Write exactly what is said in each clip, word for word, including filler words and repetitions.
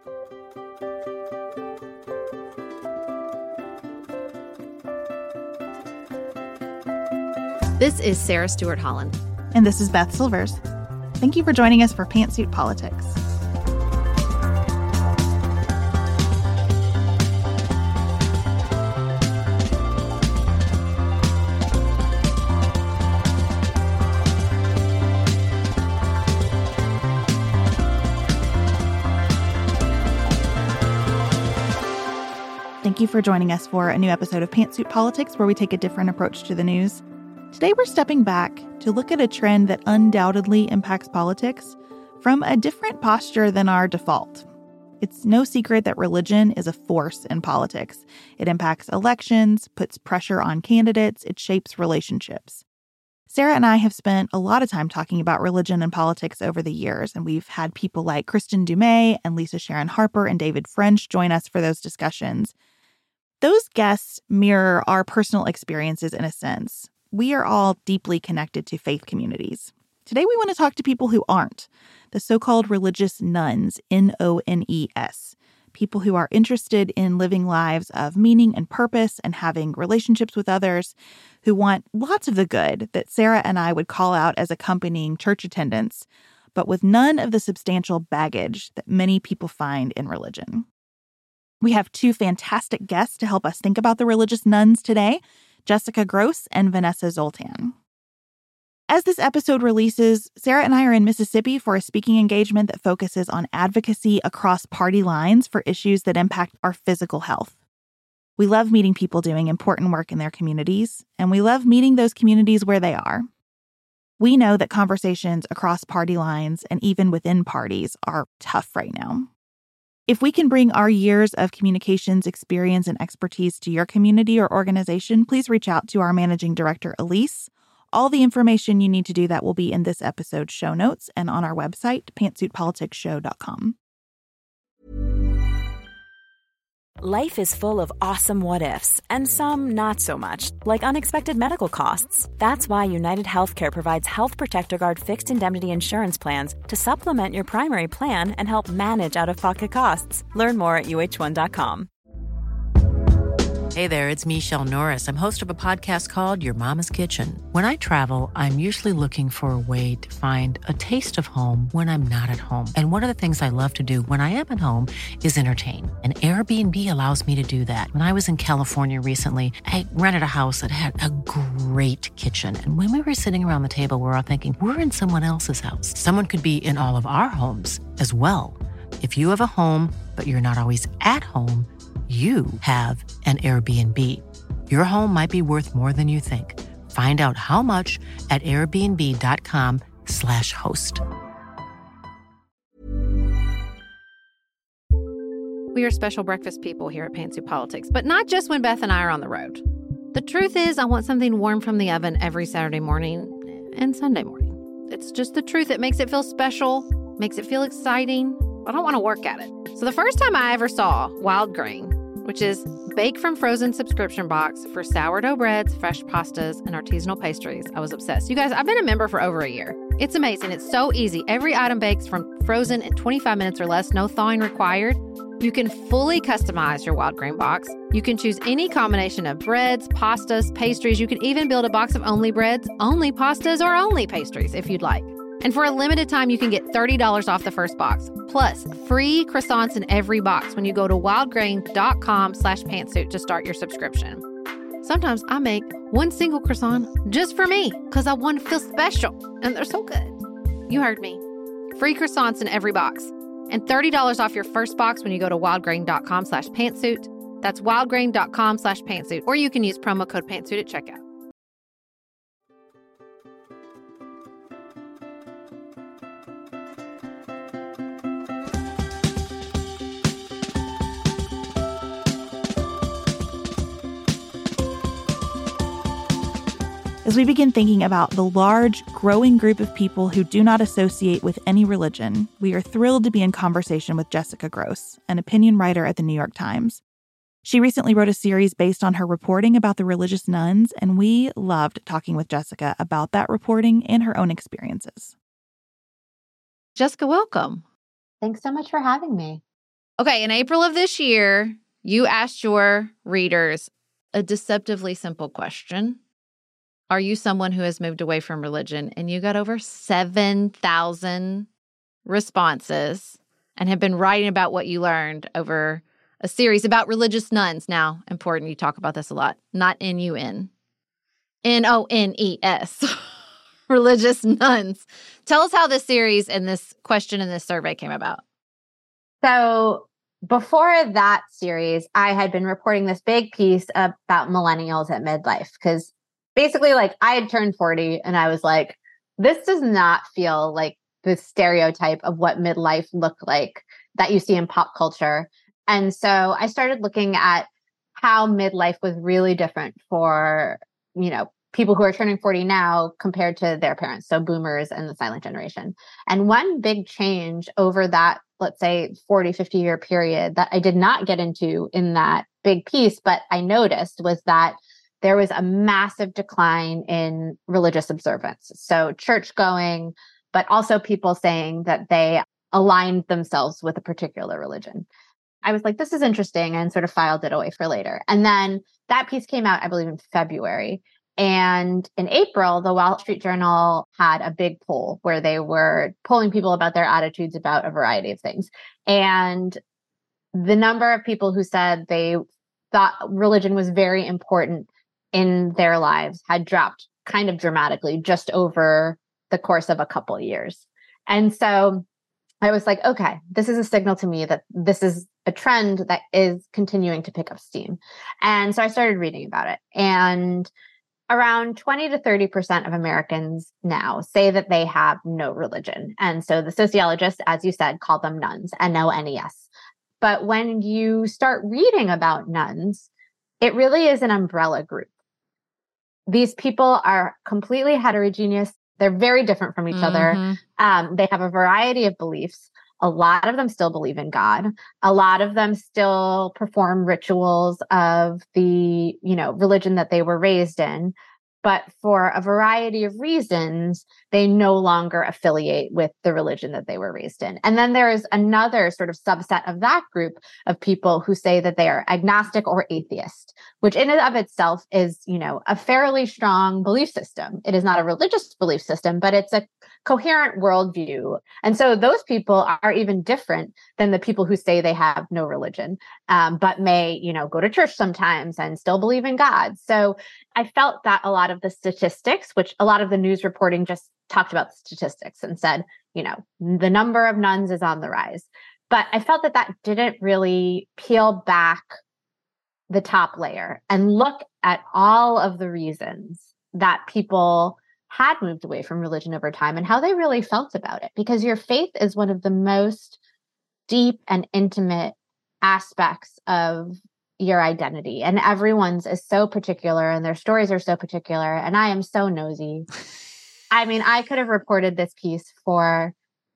This is Sarah Stewart Holland. And this is Beth Silvers. Thank you for joining us for Pantsuit Politics. Thank you for joining us for a new episode of Pantsuit Politics, where we take a different approach to the news. Today, we're stepping back to look at a trend that undoubtedly impacts politics from a different posture than our default. It's no secret that religion is a force in politics. It impacts elections, puts pressure on candidates, it shapes relationships. Sarah and I have spent a lot of time talking about religion and politics over the years, and we've had people like Kristen Dumais and Lisa Sharon Harper and David French join us for those discussions. Those guests mirror our personal experiences in a sense. We are all deeply connected to faith communities. Today, we want to talk to people who aren't, the so-called religious nones, N O N E S, people who are interested in living lives of meaning and purpose and having relationships with others, who want lots of the good that Sarah and I would call out as accompanying church attendance, but with none of the substantial baggage that many people find in religion. We have two fantastic guests to help us think about the religious nones today, Jessica Grose and Vanessa Zoltan. As this episode releases, Sarah and I are in Mississippi for a speaking engagement that focuses on advocacy across party lines for issues that impact our physical health. We love meeting people doing important work in their communities, and we love meeting those communities where they are. We know that conversations across party lines and even within parties are tough right now. If we can bring our years of communications experience and expertise to your community or organization, please reach out to our managing director, Elise. All the information you need to do that will be in this episode's show notes and on our website, pantsuit politics show dot com. Life is full of awesome what-ifs, and some not so much, like unexpected medical costs. That's why United Healthcare provides Health Protector Guard fixed indemnity insurance plans to supplement your primary plan and help manage out-of-pocket costs. Learn more at U H one dot com. Hey there, it's Michelle Norris. I'm host of a podcast called Your Mama's Kitchen. When I travel, I'm usually looking for a way to find a taste of home when I'm not at home. And one of the things I love to do when I am at home is entertain. And Airbnb allows me to do that. When I was in California recently, I rented a house that had a great kitchen. And when we were sitting around the table, we were all thinking, we're in someone else's house. Someone could be in all of our homes as well. If you have a home, but you're not always at home, you have an Airbnb. Your home might be worth more than you think. Find out how much at airbnb.com slash host. We are special breakfast people here at Pantsuit Politics, but not just when Beth and I are on the road. The truth is, I want something warm from the oven every Saturday morning and Sunday morning. It's just the truth. It makes it feel special, makes it feel exciting. I don't want to work at it. So the first time I ever saw Wild Grain, which is bake from frozen subscription box for sourdough breads, fresh pastas, and artisanal pastries, I was obsessed. You guys, I've been a member for over a year. It's amazing. It's so easy. Every item bakes from frozen in twenty-five minutes or less, no thawing required. You can fully customize your Wild Grain box. You can choose any combination of breads, pastas, pastries. You can even build a box of only breads, only pastas, or only pastries if you'd like. And for a limited time, you can get thirty dollars off the first box, plus free croissants in every box when you go to wildgrain.com slash pantsuit to start your subscription. Sometimes I make one single croissant just for me because I want to feel special, and they're so good. You heard me. Free croissants in every box, and thirty dollars off your first box when you go to wildgrain.com slash pantsuit. That's wildgrain.com slash pantsuit, or you can use promo code pantsuit at checkout. As we begin thinking about the large, growing group of people who do not associate with any religion, we are thrilled to be in conversation with Jessica Grose, an opinion writer at the New York Times. She recently wrote a series based on her reporting about the religious nones, and we loved talking with Jessica about that reporting and her own experiences. Jessica, welcome. Thanks so much for having me. Okay, in April of this year, you asked your readers a deceptively simple question. Are you someone who has moved away from religion? And you got over seven thousand responses and have been writing about what you learned over a series about religious nuns. Now, important, you talk about this a lot, not N U N. N O N E S. Religious nuns. Tell us how this series and this question and this survey came about. So before that series, I had been reporting this big piece about millennials at midlife because basically, like, I had turned forty and I was like, this does not feel like the stereotype of what midlife looked like that you see in pop culture. And so I started looking at how midlife was really different for, you know, people who are turning forty now compared to their parents, so boomers and the silent generation. And one big change over that, let's say, forty, fifty year period that I did not get into in that big piece, but I noticed was that there was a massive decline in religious observance. So church going, but also people saying that they aligned themselves with a particular religion. I was like, this is interesting, and sort of filed it away for later. And then that piece came out, I believe, in February. And in April, the Wall Street Journal had a big poll where they were polling people about their attitudes about a variety of things. And the number of people who said they thought religion was very important in their lives had dropped kind of dramatically just over the course of a couple of years. And so I was like, okay, this is a signal to me that this is a trend that is continuing to pick up steam. And so I started reading about it. And around twenty to thirty percent of Americans now say that they have no religion. And so the sociologists, as you said, call them nuns, N O N E S. But when you start reading about nuns, it really is an umbrella group. These people are completely heterogeneous. They're very different from each mm-hmm. other. Um, they have a variety of beliefs. A lot of them still believe in God. A lot of them still perform rituals of the, you know, religion that they were raised in. But for a variety of reasons, they no longer affiliate with the religion that they were raised in. And then there is another sort of subset of that group of people who say that they are agnostic or atheist, which in and of itself is, you know, a fairly strong belief system. It is not a religious belief system, but it's a coherent worldview. And so those people are even different than the people who say they have no religion, um, but may, you know, go to church sometimes and still believe in God. So I felt that a lot of the statistics, which a lot of the news reporting just talked about the statistics and said, you know, the number of nuns is on the rise. But I felt that that didn't really peel back the top layer and look at all of the reasons that people had moved away from religion over time and how they really felt about it. Because your faith is one of the most deep and intimate aspects of your identity. And everyone's is so particular and their stories are so particular. And I am so nosy. I mean, I could have reported this piece for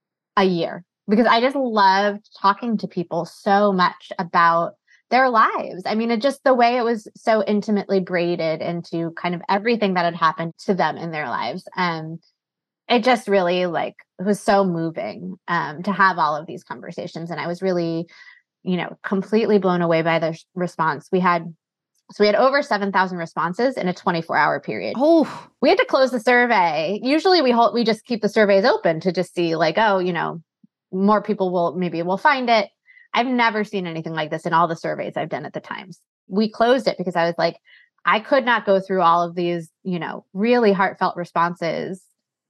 a year because I just loved talking to people so much about their lives. I mean, it just the way it was so intimately braided into kind of everything that had happened to them in their lives. And it just really like, it was so moving um, to have all of these conversations. And I was really, you know, completely blown away by the response. We had, so we had over seven thousand responses in a twenty-four hour period. Oh, we had to close the survey. Usually we hold, we just keep the surveys open to just see like, oh, you know, more people will, maybe will find it. I've never seen anything like this in all the surveys I've done at the Times. We closed it because I was like, I could not go through all of these, you know, really heartfelt responses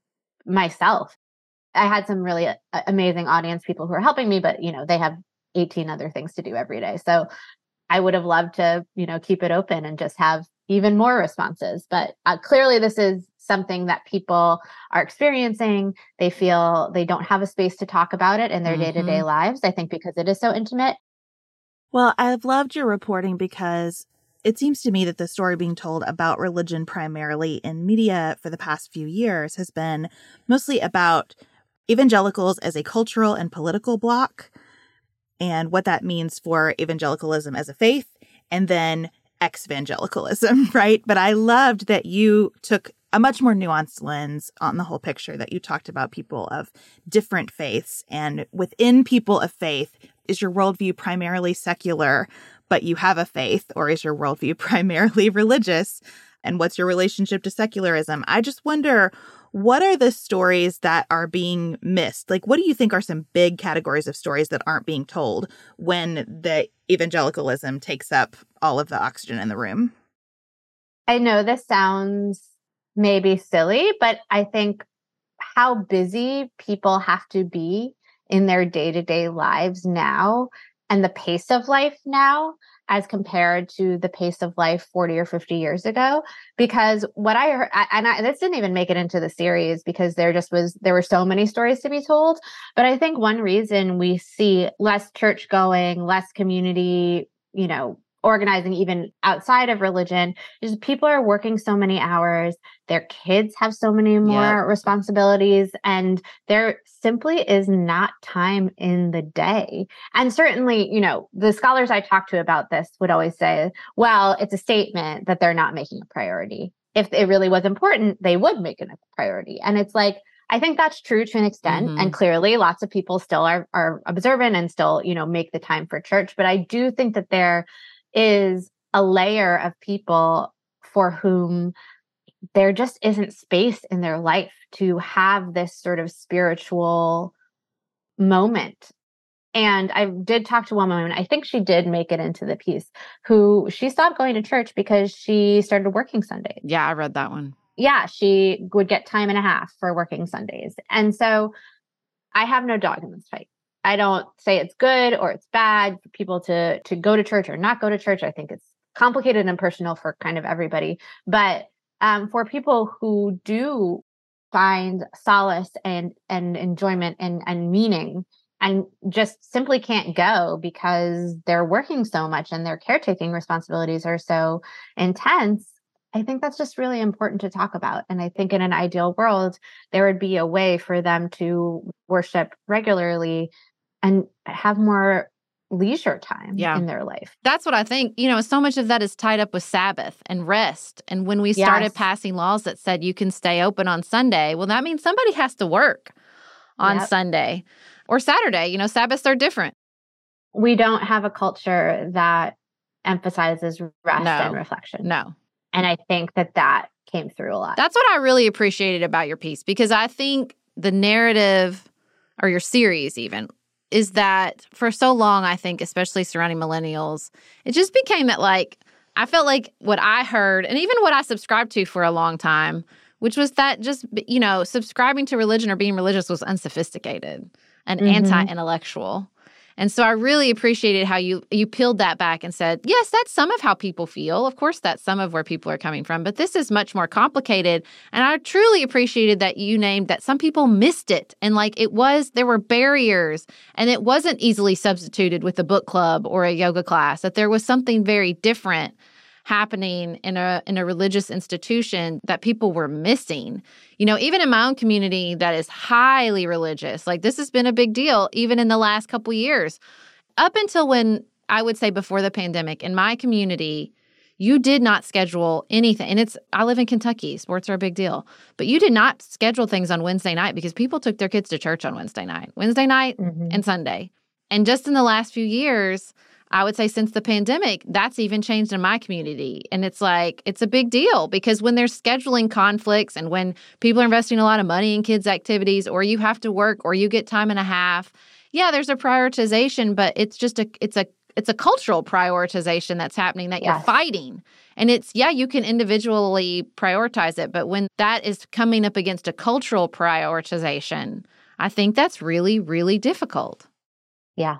myself. I had some really uh, amazing audience people who are helping me, but, you know, they have eighteen other things to do every day. So I would have loved to, you know, keep it open and just have even more responses. But uh, clearly this is something that people are experiencing. They feel they don't have a space to talk about it in their mm-hmm. day-to-day lives, I think, because it is so intimate. Well, I've loved your reporting because it seems to me that the story being told about religion primarily in media for the past few years has been mostly about evangelicals as a cultural and political bloc and what that means for evangelicalism as a faith, and then ex-evangelicalism, right? But I loved that you took a much more nuanced lens on the whole picture, that you talked about people of different faiths, and within people of faith, is your worldview primarily secular, but you have a faith, or is your worldview primarily religious? And what's your relationship to secularism? I just wonder, what are the stories that are being missed? Like, what do you think are some big categories of stories that aren't being told when the evangelicalism takes up all of the oxygen in the room? I know this sounds maybe silly, but I think how busy people have to be in their day-to-day lives now and the pace of life now as compared to the pace of life forty or fifty years ago. Because what I heard, and I, this didn't even make it into the series because there just was, there were so many stories to be told. But I think one reason we see less church going, less community, you know, organizing even outside of religion is people are working so many hours. Their kids have so many more yep. responsibilities, and there simply is not time in the day. And certainly, you know, the scholars I talked to about this would always say, well, it's a statement that they're not making a priority. If it really was important, they would make it a priority. And it's like, I think that's true to an extent. Mm-hmm. And clearly lots of people still are, are observant and still, you know, make the time for church. But I do think that there is a layer of people for whom there just isn't space in their life to have this sort of spiritual moment. And I did talk to one woman, I think she did make it into the piece, who she stopped going to church because she started working Sundays. Yeah, I read that one. Yeah, she would get time and a half for working Sundays. And so I have no dog in this fight. I don't say it's good or it's bad for people to to go to church or not go to church. I think it's complicated and personal for kind of everybody. But um, for people who do find solace and and enjoyment and, and meaning and just simply can't go because they're working so much and their caretaking responsibilities are so intense, I think that's just really important to talk about. And I think in an ideal world, there would be a way for them to worship regularly and have more leisure time yeah. in their life. That's what I think. You know, so much of that is tied up with Sabbath and rest. And when we started yes. passing laws that said you can stay open on Sunday, well, that means somebody has to work on yep. Sunday or Saturday. You know, Sabbaths are different. We don't have a culture that emphasizes rest no. and reflection. No. And I think that that came through a lot. That's what I really appreciated about your piece, because I think the narrative, or your series even, is that for so long, I think, especially surrounding millennials, it just became that, like, I felt like what I heard, and even what I subscribed to for a long time, which was that just, you know, subscribing to religion or being religious was unsophisticated and mm-hmm. anti-intellectual. And so I really appreciated how you you peeled that back and said, yes, that's some of how people feel. Of course, that's some of where people are coming from. But this is much more complicated. And I truly appreciated that you named that some people missed it. And like it was, there were barriers. And it wasn't easily substituted with a book club or a yoga class, that there was something very different happening in a in a religious institution that people were missing. You know, even in my own community that is highly religious, like this has been a big deal even in the last couple years. Up until when, I would say before the pandemic, in my community, you did not schedule anything. And it's, I live in Kentucky, sports are a big deal. But you did not schedule things on Wednesday night because people took their kids to church on Wednesday night, Wednesday night mm-hmm. and Sunday. And just in the last few years, I would say since the pandemic, that's even changed in my community. And it's like, it's a big deal because when there's scheduling conflicts and when people are investing a lot of money in kids' activities, or you have to work or you get time and a half, yeah, there's a prioritization, but it's just a, it's a, it's a cultural prioritization that's happening that yes. you're fighting. And it's, yeah, you can individually prioritize it, but when that is coming up against a cultural prioritization, I think that's really, really difficult. Yeah.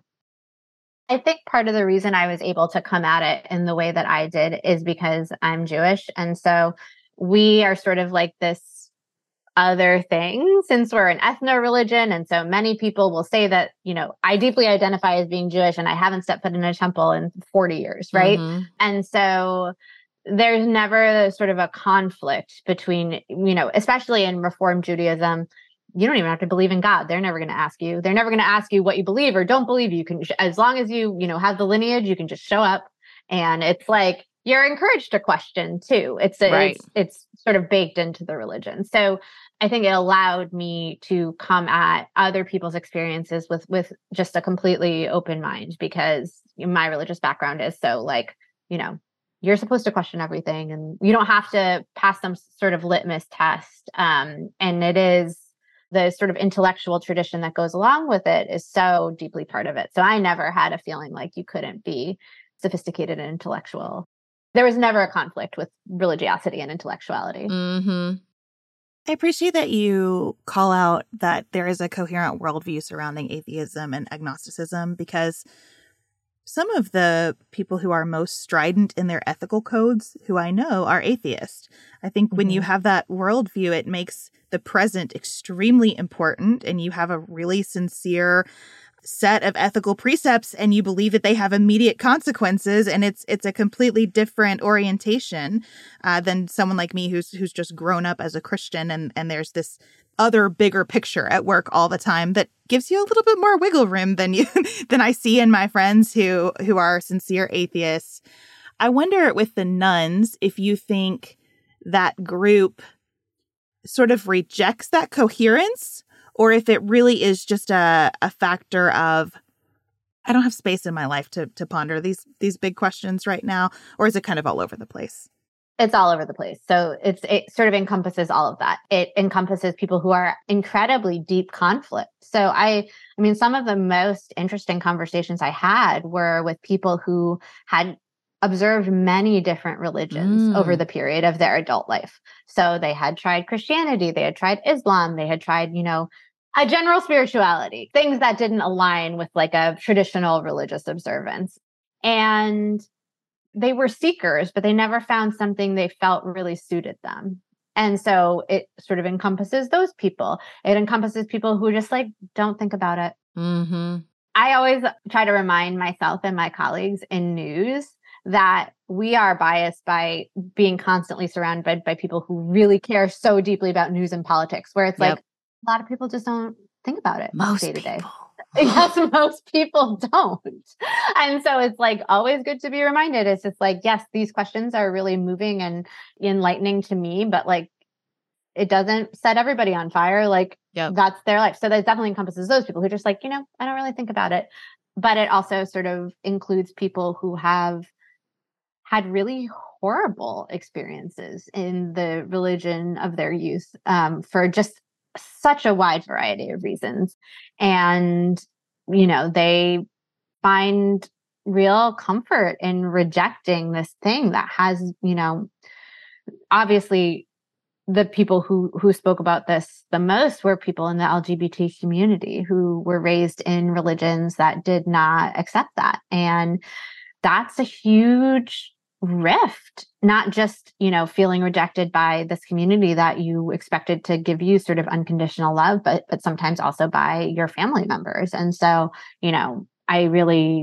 I think part of the reason I was able to come at it in the way that I did is because I'm Jewish. And so we are sort of like this other thing since we're an ethno-religion. And so many people will say that, you know, I deeply identify as being Jewish and I haven't stepped foot in a temple in forty years, right? Mm-hmm. And so there's never sort of a conflict between, you know, especially in Reform Judaism, you don't even have to believe in God. They're never going to ask you. They're never going to ask you what you believe or don't believe. You can, as long as you, you know, have the lineage, you can just show up. And it's like, you're encouraged to question too. It's, a, right. it's, it's sort of baked into the religion. So I think it allowed me to come at other people's experiences with, with just a completely open mind, because my religious background is so like, you know, you're supposed to question everything and you don't have to pass some sort of litmus test. Um, and it is the sort of intellectual tradition that goes along with it is so deeply part of it. So I never had a feeling like you couldn't be sophisticated and intellectual. There was never a conflict with religiosity and intellectuality. Mm-hmm. I appreciate that you call out that there is a coherent worldview surrounding atheism and agnosticism, because some of the people who are most strident in their ethical codes, who I know, are atheists. I think mm-hmm. when you have that worldview, it makes the present extremely important, and you have a really sincere set of ethical precepts and you believe that they have immediate consequences, and it's it's a completely different orientation uh, than someone like me who's who's just grown up as a Christian, and and there's this other bigger picture at work all the time that gives you a little bit more wiggle room than you than I see in my friends who who are sincere atheists. I wonder with the nuns if you think that group sort of rejects that coherence, or if it really is just a, a factor of, I don't have space in my life to to ponder these these big questions right now, or is it kind of all over the place? It's all over the place. So it's it sort of encompasses all of that. It encompasses people who are incredibly deep conflict. So I, I mean, some of the most interesting conversations I had were with people who had observed many different religions mm. over the period of their adult life. So they had tried Christianity, they had tried Islam, they had tried, you know, a general spirituality, things that didn't align with like a traditional religious observance. And they were seekers, but they never found something they felt really suited them. And so it sort of encompasses those people. It encompasses people who just like don't think about it. Mm-hmm. I always try to remind myself and my colleagues in news that we are biased by being constantly surrounded by, by people who really care so deeply about news and politics, where it's yep. like a lot of people just don't think about it most day to day. People. Yes, most people don't. And so it's like always good to be reminded. It's just like, yes, these questions are really moving and enlightening to me, but like it doesn't set everybody on fire. Like yep. that's their life. So that definitely encompasses those people who are just like, you know, I don't really think about it. But it also sort of includes people who have had really horrible experiences in the religion of their youth um, for just such a wide variety of reasons. And, you know, they find real comfort in rejecting this thing that has, you know, obviously the people who, who spoke about this the most were people in the L G B T community who were raised in religions that did not accept that. And that's a huge rift, not just, you know, feeling rejected by this community that you expected to give you sort of unconditional love, but but sometimes also by your family members. And so, you know, I really,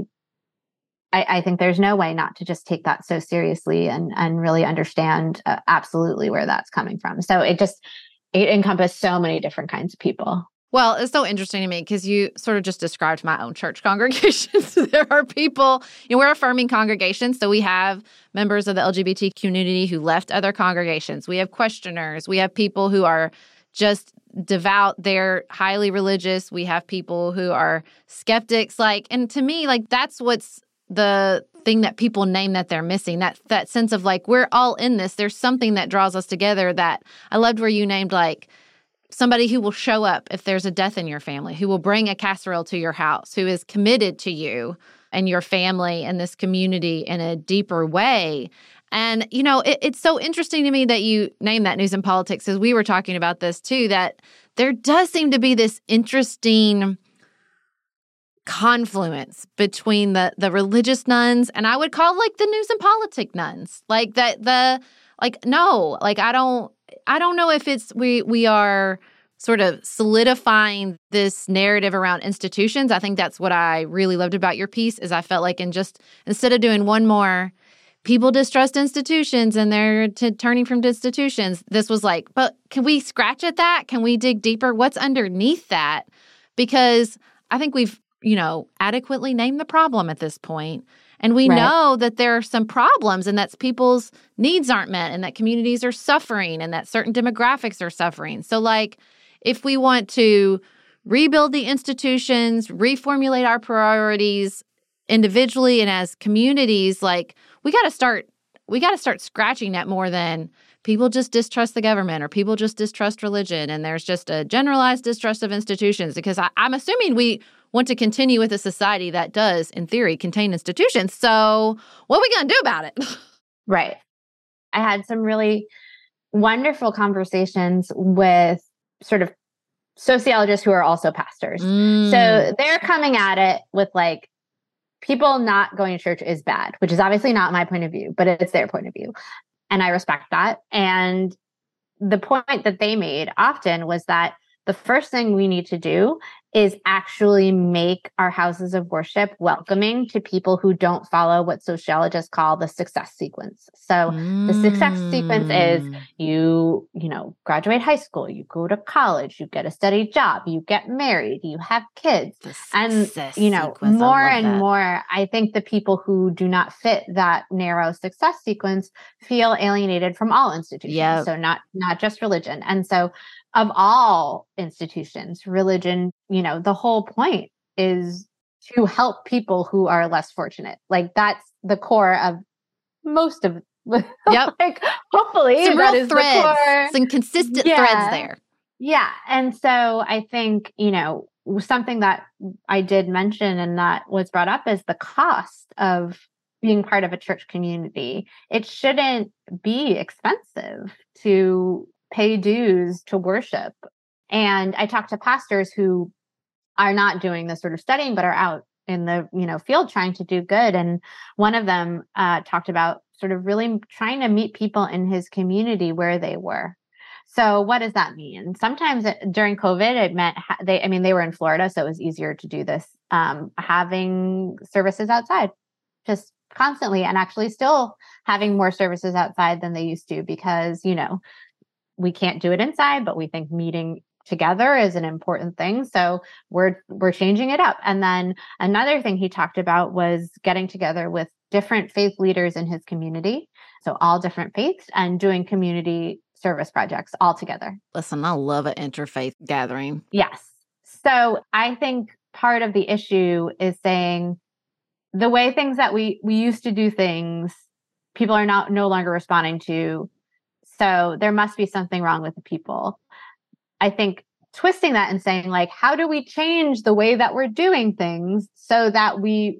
I, I think there's no way not to just take that so seriously and and really understand uh, absolutely where that's coming from. So it just, it encompassed so many different kinds of people. Well, it's so interesting to me because you sort of just described my own church congregation. So there are people, you know, we're affirming congregations. So we have members of the L G B T community who left other congregations. We have questioners. We have people who are just devout. They're highly religious. We have people who are skeptics. Like, and to me, like, that's what's the thing that people name that they're missing, that that sense of like, we're all in this. There's something that draws us together. That I loved where you named like, somebody who will show up if there's a death in your family, who will bring a casserole to your house, who is committed to you and your family and this community in a deeper way. And, you know, it, it's so interesting to me that you name that news and politics, as we were talking about this too, that there does seem to be this interesting confluence between the the religious nuns and I would call like the news and politic nuns. Like that the like no, like I don't I don't know if it's we we are sort of solidifying this narrative around institutions. I think that's what I really loved about your piece is I felt like in just instead of doing one more people distrust institutions and they're t- turning from institutions, this was like, but can we scratch at that? Can we dig deeper? What's underneath that? Because I think we've, you know, adequately named the problem at this point. And we Right. know that there are some problems and that people's needs aren't met and that communities are suffering and that certain demographics are suffering. So, like, if we want to rebuild the institutions, reformulate our priorities individually and as communities, like, we got to start we got to start scratching at more than people just distrust the government or people just distrust religion and there's just a generalized distrust of institutions, because I, I'm assuming we want to continue with a society that does, in theory, contain institutions. So what are we going to do about it? Right. I had some really wonderful conversations with sort of sociologists who are also pastors. Mm. So they're coming at it with like, people not going to church is bad, which is obviously not my point of view, but it's their point of view. And I respect that. And the point that they made often was that the first thing we need to do is actually make our houses of worship welcoming to people who don't follow what sociologists call the success sequence. So mm. the success sequence is you, you know, graduate high school, you go to college, you get a steady job, you get married, you have kids. And, you know, sequence. more and that. more, I think the people who do not fit that narrow success sequence feel alienated from all institutions. Yep. So not, not just religion. And so of all institutions, religion, you know, the whole point is to help people who are less fortunate. Like that's the core of most of, yep. like hopefully some that real is threads, the core. some consistent Yeah. threads there. Yeah. And so I think, you know, something that I did mention and that was brought up is the cost of being part of a church community. It shouldn't be expensive to pay dues to worship. And I talked to pastors who are not doing this sort of studying, but are out in the, you know, field trying to do good. And one of them uh, talked about sort of really trying to meet people in his community where they were. So what does that mean? Sometimes it, during COVID, it meant ha- they, I mean, they were in Florida, so it was easier to do this, um, having services outside just constantly, and actually still having more services outside than they used to, because, you know, we can't do it inside, but we think meeting together is an important thing. So we're, we're changing it up. And then another thing he talked about was getting together with different faith leaders in his community. So all different faiths, and doing community service projects all together. Listen, I love an interfaith gathering. Yes. So I think part of the issue is saying the way things that we, we used to do things, people are not no longer responding to. So there must be something wrong with the people. I think twisting that and saying, like, how do we change the way that we're doing things so that we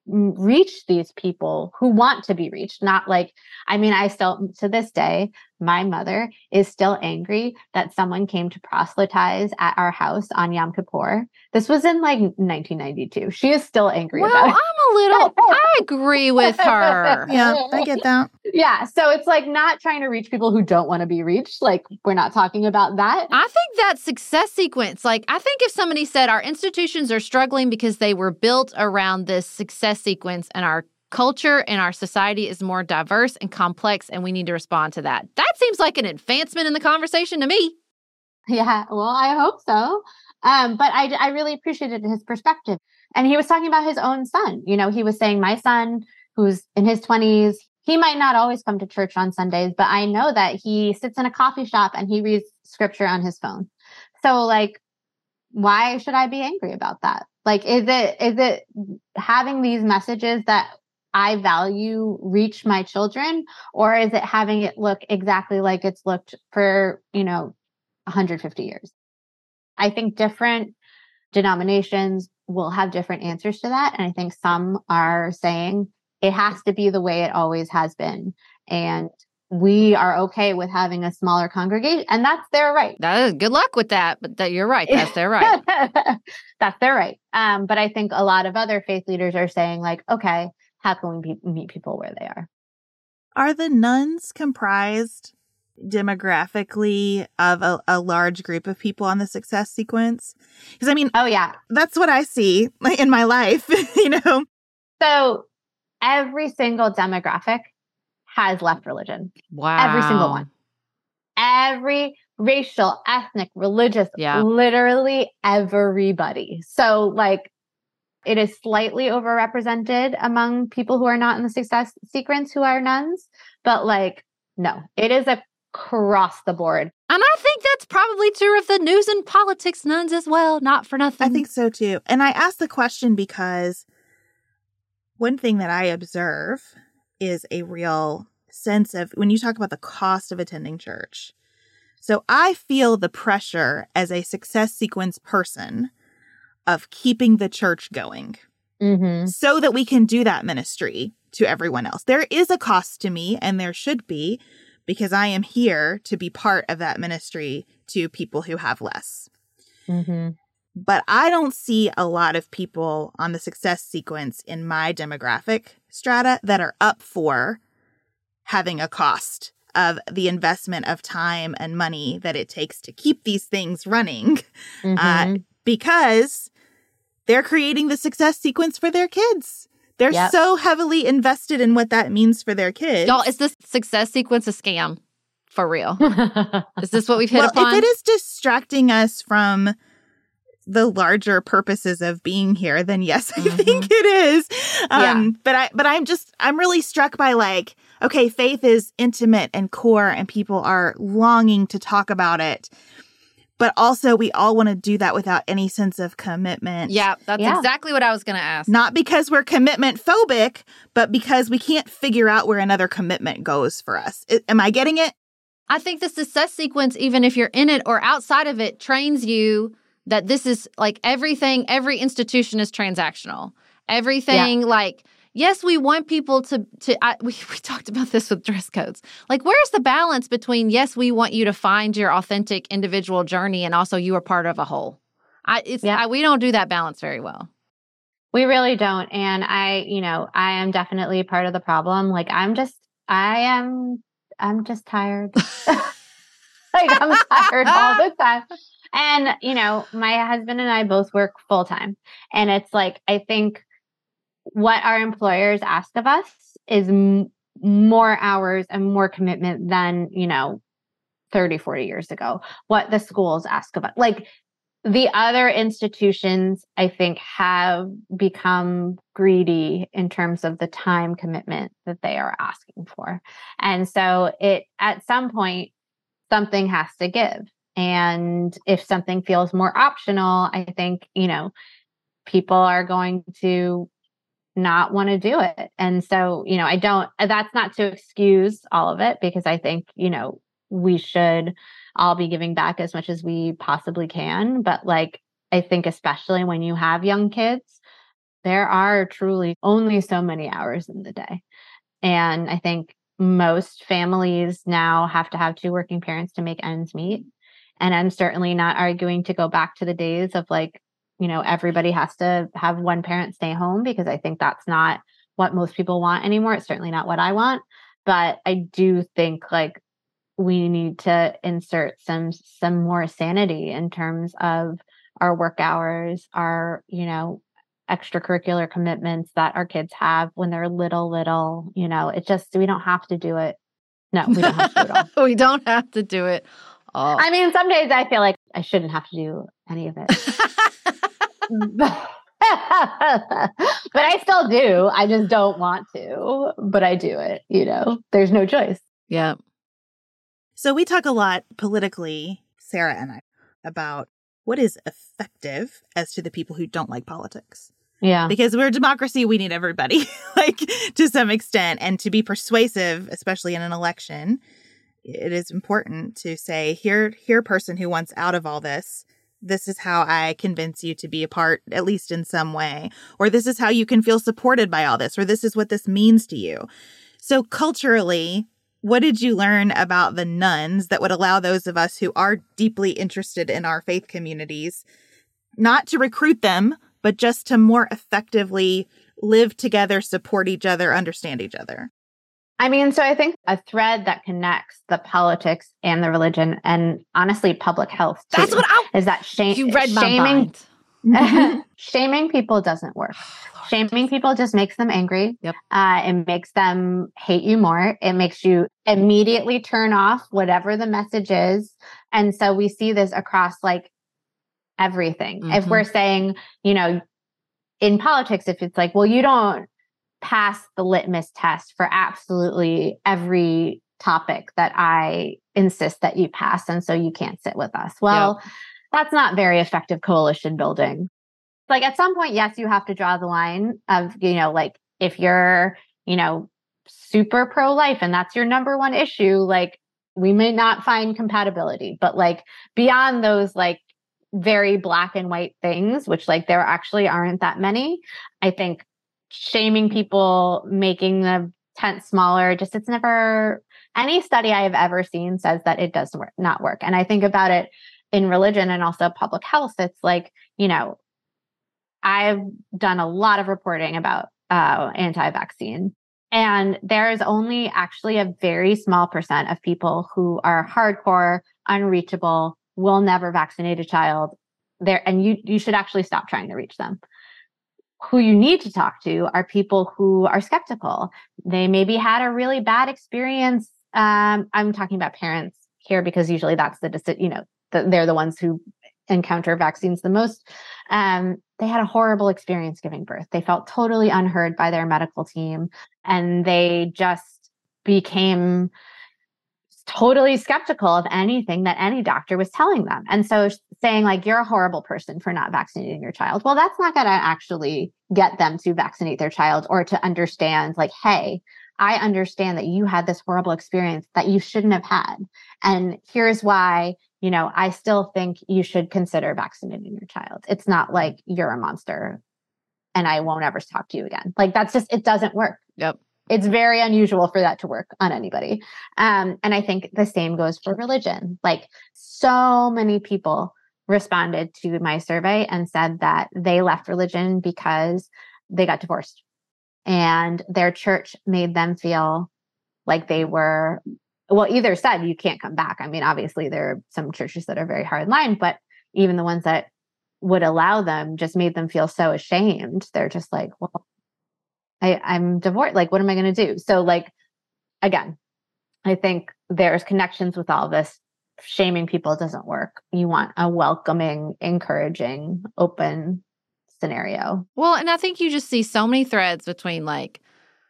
reach these people who want to be reached? Not like, I mean, I still, to this day, my mother is still angry that someone came to proselytize at our house on Yom Kippur. This was in like nineteen ninety-two. She is still angry well, about it. I'm a little, I agree with her. Yeah, I get that. Yeah. So it's like not trying to reach people who don't want to be reached. Like, we're not talking about that. I think that success sequence, like, I think if somebody said our institutions are struggling because they were built around this success sequence and our culture and our society is more diverse and complex and we need to respond to that, that seems like an advancement in the conversation to me. Yeah. Well, I hope so. Um, but I, I really appreciated his perspective. And he was talking about his own son. You know, he was saying, my son, who's in his twenties, he might not always come to church on Sundays, but I know that he sits in a coffee shop and he reads scripture on his phone. So, like, why should I be angry about that? Like, is it is it having these messages that I value reach my children, or is it having it look exactly like it's looked for, you know, one hundred fifty years? I think different denominations will have different answers to that. And I think some are saying it has to be the way it always has been. And we are okay with having a smaller congregation. And that's their right. That is, good luck with that. But that, you're right. That's their right. That's their right. Um, but I think a lot of other faith leaders are saying, like, okay, how can we be, meet people where they are? Are the nuns comprised demographically of a, a large group of people on the success sequence? Because, I mean, Oh, yeah. that's what I see in my life, you know? So every single demographic has left religion. Wow. Every single one. Every racial, ethnic, religious, Yeah. literally everybody. So, like, It is slightly overrepresented among people who are not in the success sequence who are nuns. But like, no, it is across the board. And I think that's probably true of the news and politics nuns as well. Not for nothing. I think so too. And I asked the question because one thing that I observe is a real sense of when you talk about the cost of attending church. So I feel the pressure as a success sequence person of keeping the church going Mm-hmm. so that we can do that ministry to everyone else. There is a cost to me, and there should be, because I am here to be part of that ministry to people who have less. Mm-hmm. But I don't see a lot of people on the success sequence in my demographic strata that are up for having a cost of the investment of time and money that it takes to keep these things running, Mm-hmm. uh, because they're creating the success sequence for their kids. They're Yep. so heavily invested in what that means for their kids. Y'all, is this success sequence a scam? For real? Is this what we've hit well, upon? if it is distracting us from the larger purposes of being here, then yes, I Mhm. think it is. Um, Yeah. But I, but I'm just, I'm really struck by like, okay, faith is intimate and core, and people are longing to talk about it. But also, we all want to do that without any sense of commitment. Yeah, that's Yeah. exactly what I was going to ask. Not because we're commitment phobic, but because we can't figure out where another commitment goes for us. I- am I getting it? I think the success sequence, even if you're in it or outside of it, trains you that this is like everything, every institution is transactional. Everything like, yes, we want people to, to I, we, we talked about this with dress codes. Like, where's the balance between, yes, we want you to find your authentic individual journey and also you are part of a whole? I, it's, Yeah. I, we don't do that balance very well. We really don't. And I, you know, I am definitely part of the problem. Like, I'm just, I am, I'm just tired. Like, I'm tired all the time. And, you know, my husband and I both work full time. And it's like, I think what our employers ask of us is m- more hours and more commitment than, you know, thirty, forty years ago. What the schools ask of us. Like, the other institutions, I think, have become greedy in terms of the time commitment that they are asking for. And so it, at some point, something has to give. And if something feels more optional, I think, you know, people are going to not want to do it. And so, you know, I don't, that's not to excuse all of it, because I think, you know, we should all be giving back as much as we possibly can. But like, I think especially when you have young kids, there are truly only so many hours in the day. And I think most families now have to have two working parents to make ends meet. And I'm certainly not arguing to go back to the days of like, you know, everybody has to have one parent stay home, because I think that's not what most people want anymore. It's certainly not what I want. But I do think like we need to insert some some more sanity in terms of our work hours, our, you know, extracurricular commitments that our kids have when they're little, little, you know, it just, we don't have to do it. No, we don't have to do it all. We don't have to do it all. I mean, some days I feel like I shouldn't have to do any of it. But I still do. I just don't want to, but I do it, you know, there's no choice. Yeah. So we talk a lot politically, Sarah and I, about what is effective as to the people who don't like politics. Yeah. Because we're a democracy, we need everybody, like, to some extent. And to be persuasive, especially in an election, it is important to say, here, here, person who wants out of all this, this is how I convince you to be a part, at least in some way. Or this is how you can feel supported by all this. Or this is what this means to you. So culturally, what did you learn about the nuns that would allow those of us who are deeply interested in our faith communities not to recruit them, but just to more effectively live together, support each other, understand each other? I mean, so I think a thread that connects the politics and the religion, and honestly, public health too, That's what I... is that shame. You read my shaming, mind. Shaming people doesn't work. Shaming people just makes them angry. Yep. Uh, it makes them hate you more. It makes you immediately turn off whatever the message is. And so we see this across like everything. Mm-hmm. If we're saying, you know, in politics, if it's like, well, you don't pass the litmus test for absolutely every topic that I insist that you pass, and so you can't sit with us. Well, yep. That's not very effective coalition building. Like at some point, yes, you have to draw the line of, you know, like if you're, you know, super pro-life and that's your number one issue, like we may not find compatibility, but like beyond those like very black and white things, which like there actually aren't that many, I think shaming people, making the tent smaller, just it's never, any study I have ever seen says that it does work, not work. And I think about it in religion and also public health. It's like, you know, I've done a lot of reporting about uh, anti-vaccine, and there is only actually a very small percent of people who are hardcore, unreachable, will never vaccinate a child there. And you, you should actually stop trying to reach them. Who you need to talk to are people who are skeptical. They maybe had a really bad experience. Um, I'm talking about parents here because usually that's the, you know, the, they're the ones who encounter vaccines the most. Um, they had a horrible experience giving birth. They felt totally unheard by their medical team, and they just became totally skeptical of anything that any doctor was telling them. And so saying like, you're a horrible person for not vaccinating your child. Well, that's not going to actually get them to vaccinate their child or to understand like, hey, I understand that you had this horrible experience that you shouldn't have had. And here's why, you know, I still think you should consider vaccinating your child. It's not like you're a monster and I won't ever talk to you again. Like that's just, it doesn't work. Yep. It's very unusual for that to work on anybody. Um, and I think the same goes for religion. Like so many people responded to my survey and said that they left religion because they got divorced and their church made them feel like they were, well, either said you can't come back. I mean, obviously there are some churches that are very hard line, but even the ones that would allow them just made them feel so ashamed. They're just like, well, I, I'm divorced. Like, what am I going to do? So like, again, I think there's connections with all this. Shaming people doesn't work. You want a welcoming, encouraging, open scenario. Well, and I think you just see so many threads between like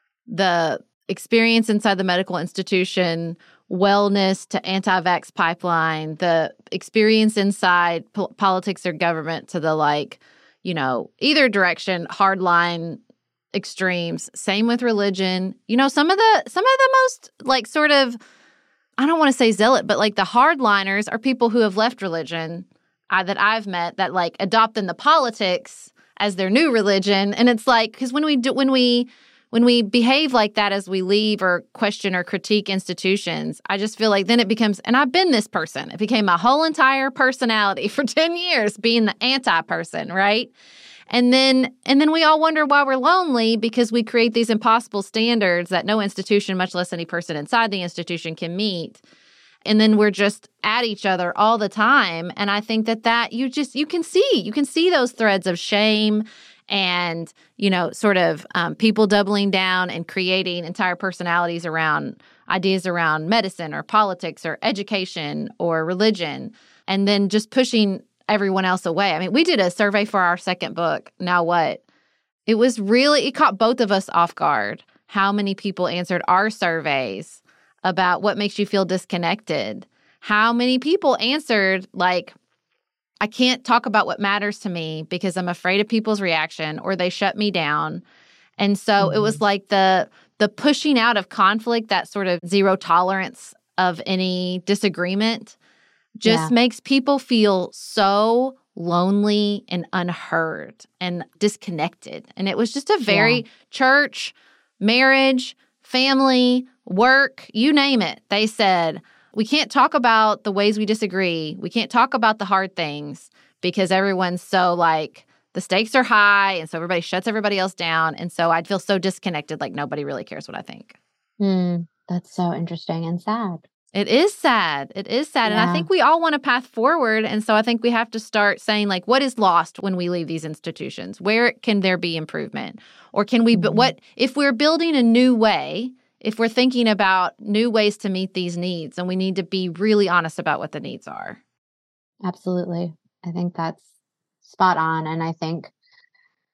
the experience inside the medical institution, wellness to anti-vax pipeline, the experience inside po- politics or government to the like, you know, either direction, hardline extremes. Same with religion. You know, some of the some of the most like sort of, I don't want to say zealot, but like the hardliners are people who have left religion uh, that I've met that like adopt in the politics as their new religion. And it's like, because when we do, when we when we behave like that as we leave or question or critique institutions, I just feel like then it becomes, and I've been this person. It became my whole entire personality for ten years, being the anti-person, right? And then and then we all wonder why we're lonely because we create these impossible standards that no institution, much less any person inside the institution, can meet. And then we're just at each other all the time. And I think that that you just, you can see, you can see those threads of shame and, you know, sort of um, people doubling down and creating entire personalities around ideas around medicine or politics or education or religion. And then just pushing everyone else away. I mean, we did a survey for our second book, Now What? It was really, it caught both of us off guard how many people answered our surveys about what makes you feel disconnected. How many people answered, like, I can't talk about what matters to me because I'm afraid of people's reaction or they shut me down. And so mm-hmm. it was like the the pushing out of conflict, that sort of zero tolerance of any disagreement just yeah. makes people feel so lonely and unheard and disconnected. And it was just a very yeah. church, marriage, family, work, you name it. They said, we can't talk about the ways we disagree. We can't talk about the hard things because everyone's so like, the stakes are high. And so everybody shuts everybody else down. And so I'd feel so disconnected, like nobody really cares what I think. Mm, that's so interesting and sad. It is sad. It is sad. Yeah. And I think we all want a path forward. And so I think we have to start saying, like, what is lost when we leave these institutions? Where can there be improvement? Or can we, mm-hmm. what, if we're building a new way, if we're thinking about new ways to meet these needs, and we need to be really honest about what the needs are. Absolutely. I think that's spot on. And I think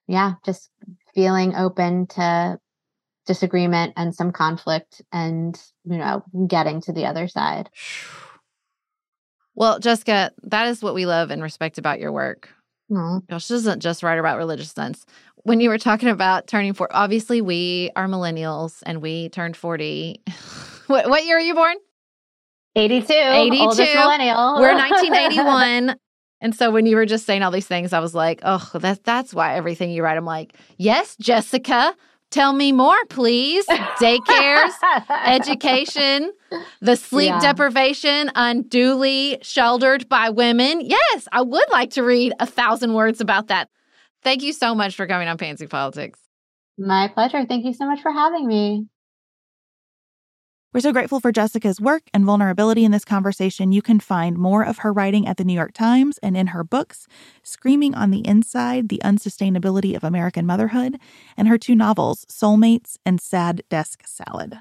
yeah, just feeling open to disagreement and some conflict and, you know, getting to the other side. Well, Jessica, that is what we love and respect about your work. Aww. You know, she doesn't just write about religious sense. When you were talking about turning forty, obviously we are millennials and we turned forty. what, what year are you born? eighty-two. eighty-two. Oldest millennial. We're nineteen eighty-one. And so when you were just saying all these things, I was like, oh, that's, that's why everything you write, I'm like, yes, Jessica, tell me more, please. Daycares, education, the sleep Yeah. deprivation unduly shouldered by women. Yes, I would like to read a thousand words about that. Thank you so much for coming on Pantsuit Politics. My pleasure. Thank you so much for having me. We're so grateful for Jessica's work and vulnerability in this conversation. You can find more of her writing at the New York Times and in her books, Screaming on the Inside, The Unsustainability of American Motherhood, and her two novels, Soulmates and Sad Desk Salad.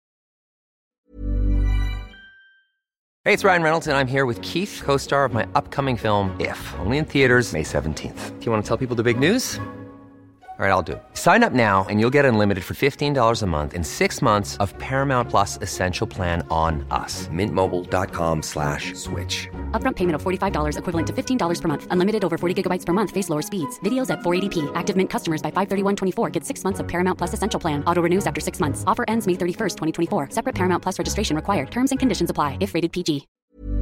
Hey, it's Ryan Reynolds, and I'm here with Keith, co-star of my upcoming film, If, only in theaters May seventeenth. Do you want to tell people the big news? All right, I'll do it. Sign up now and you'll get unlimited for fifteen dollars a month and six months of Paramount Plus Essential Plan on us. Mint Mobile dot com slash switch. Upfront payment of forty-five dollars equivalent to fifteen dollars per month. Unlimited over forty gigabytes per month. Face lower speeds. Videos at four eighty p. Active Mint customers by five thirty-one twenty-four get six months of Paramount Plus Essential Plan. Auto renews after six months. Offer ends May thirty-first, twenty twenty-four. Separate Paramount Plus registration required. Terms and conditions apply if rated P G.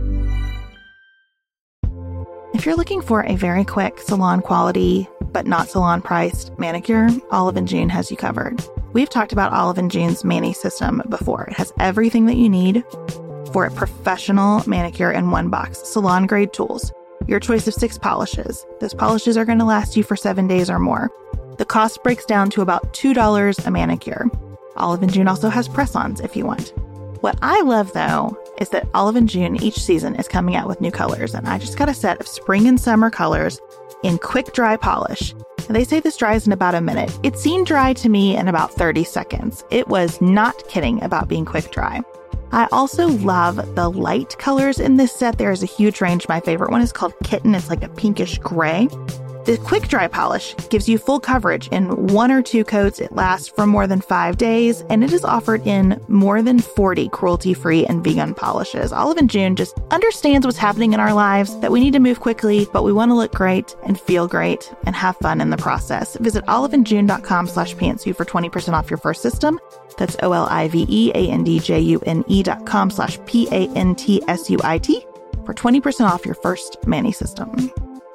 If you're looking for a very quick salon quality, but not salon priced manicure, Olive and June has you covered. We've talked about Olive and June's Mani system before. It has everything that you need for a professional manicure in one box. Salon grade tools, your choice of six polishes. Those polishes are going to last you for seven days or more. The cost breaks down to about two dollars a manicure. Olive and June also has press-ons if you want. What I love, though, is that Olive and June each season is coming out with new colors, and I just got a set of spring and summer colors in quick dry polish. And they say this dries in about a minute. It seemed dry to me in about thirty seconds. It was not kidding about being quick dry. I also love the light colors in this set. There is a huge range. My favorite one is called Kitten. It's like a pinkish gray. The quick dry polish gives you full coverage in one or two coats. It lasts for more than five days, and it is offered in more than forty cruelty-free and vegan polishes. Olive and June just understands what's happening in our lives, that we need to move quickly, but we want to look great and feel great and have fun in the process. Visit oliveandjune.com slash pantsuit for twenty percent off your first system. That's O-L-I-V-E-A-N-D-J-U-N-E dot com slash P-A-N-T-S-U-I-T for twenty percent off your first Mani system.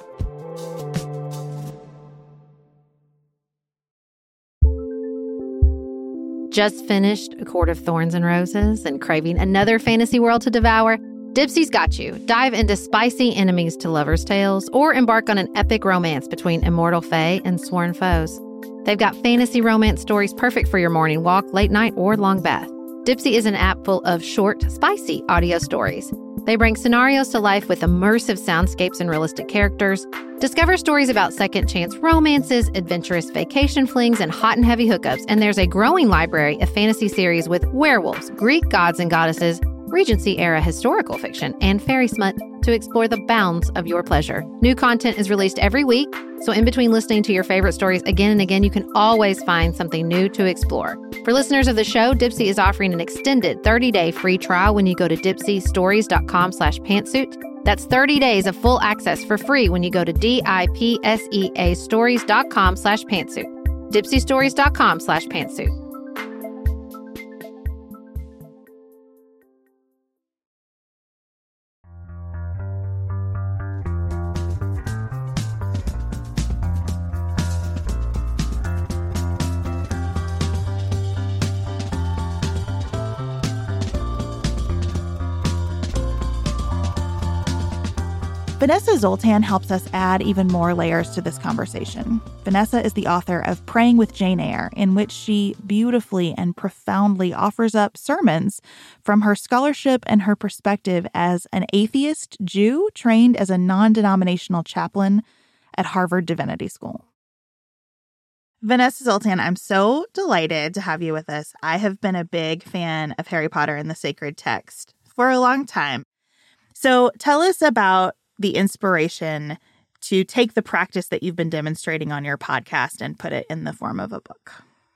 Just finished A Court of Thorns and Roses and craving another fantasy world to devour? Dipsy's got you. Dive into spicy enemies to lovers' tales or embark on an epic romance between immortal fae and sworn foes. They've got fantasy romance stories perfect for your morning walk, late night, or long bath. Dipsy is an app full of short, spicy audio stories. They bring scenarios to life with immersive soundscapes and realistic characters. Discover stories about second chance romances, adventurous vacation flings, and hot and heavy hookups. And there's a growing library of fantasy series with werewolves, Greek gods and goddesses, Regency-era historical fiction, and fairy smut to explore the bounds of your pleasure. New content is released every week, so in between listening to your favorite stories again and again, you can always find something new to explore. For listeners of the show, Dipsy is offering an extended thirty-day free trial when you go to dipsystories.com slash pantsuit. That's thirty days of full access for free when you go to D-I-P-S-E-A stories.com slash pantsuit. dipsystories.com slash pantsuit. Vanessa Zoltan helps us add even more layers to this conversation. Vanessa is the author of Praying with Jane Eyre, in which she beautifully and profoundly offers up sermons from her scholarship and her perspective as an atheist Jew trained as a non-denominational chaplain at Harvard Divinity School. Vanessa Zoltan, I'm so delighted to have you with us. I have been a big fan of Harry Potter and the Sacred Text for a long time. So tell us about the inspiration to take the practice that you've been demonstrating on your podcast and put it in the form of a book?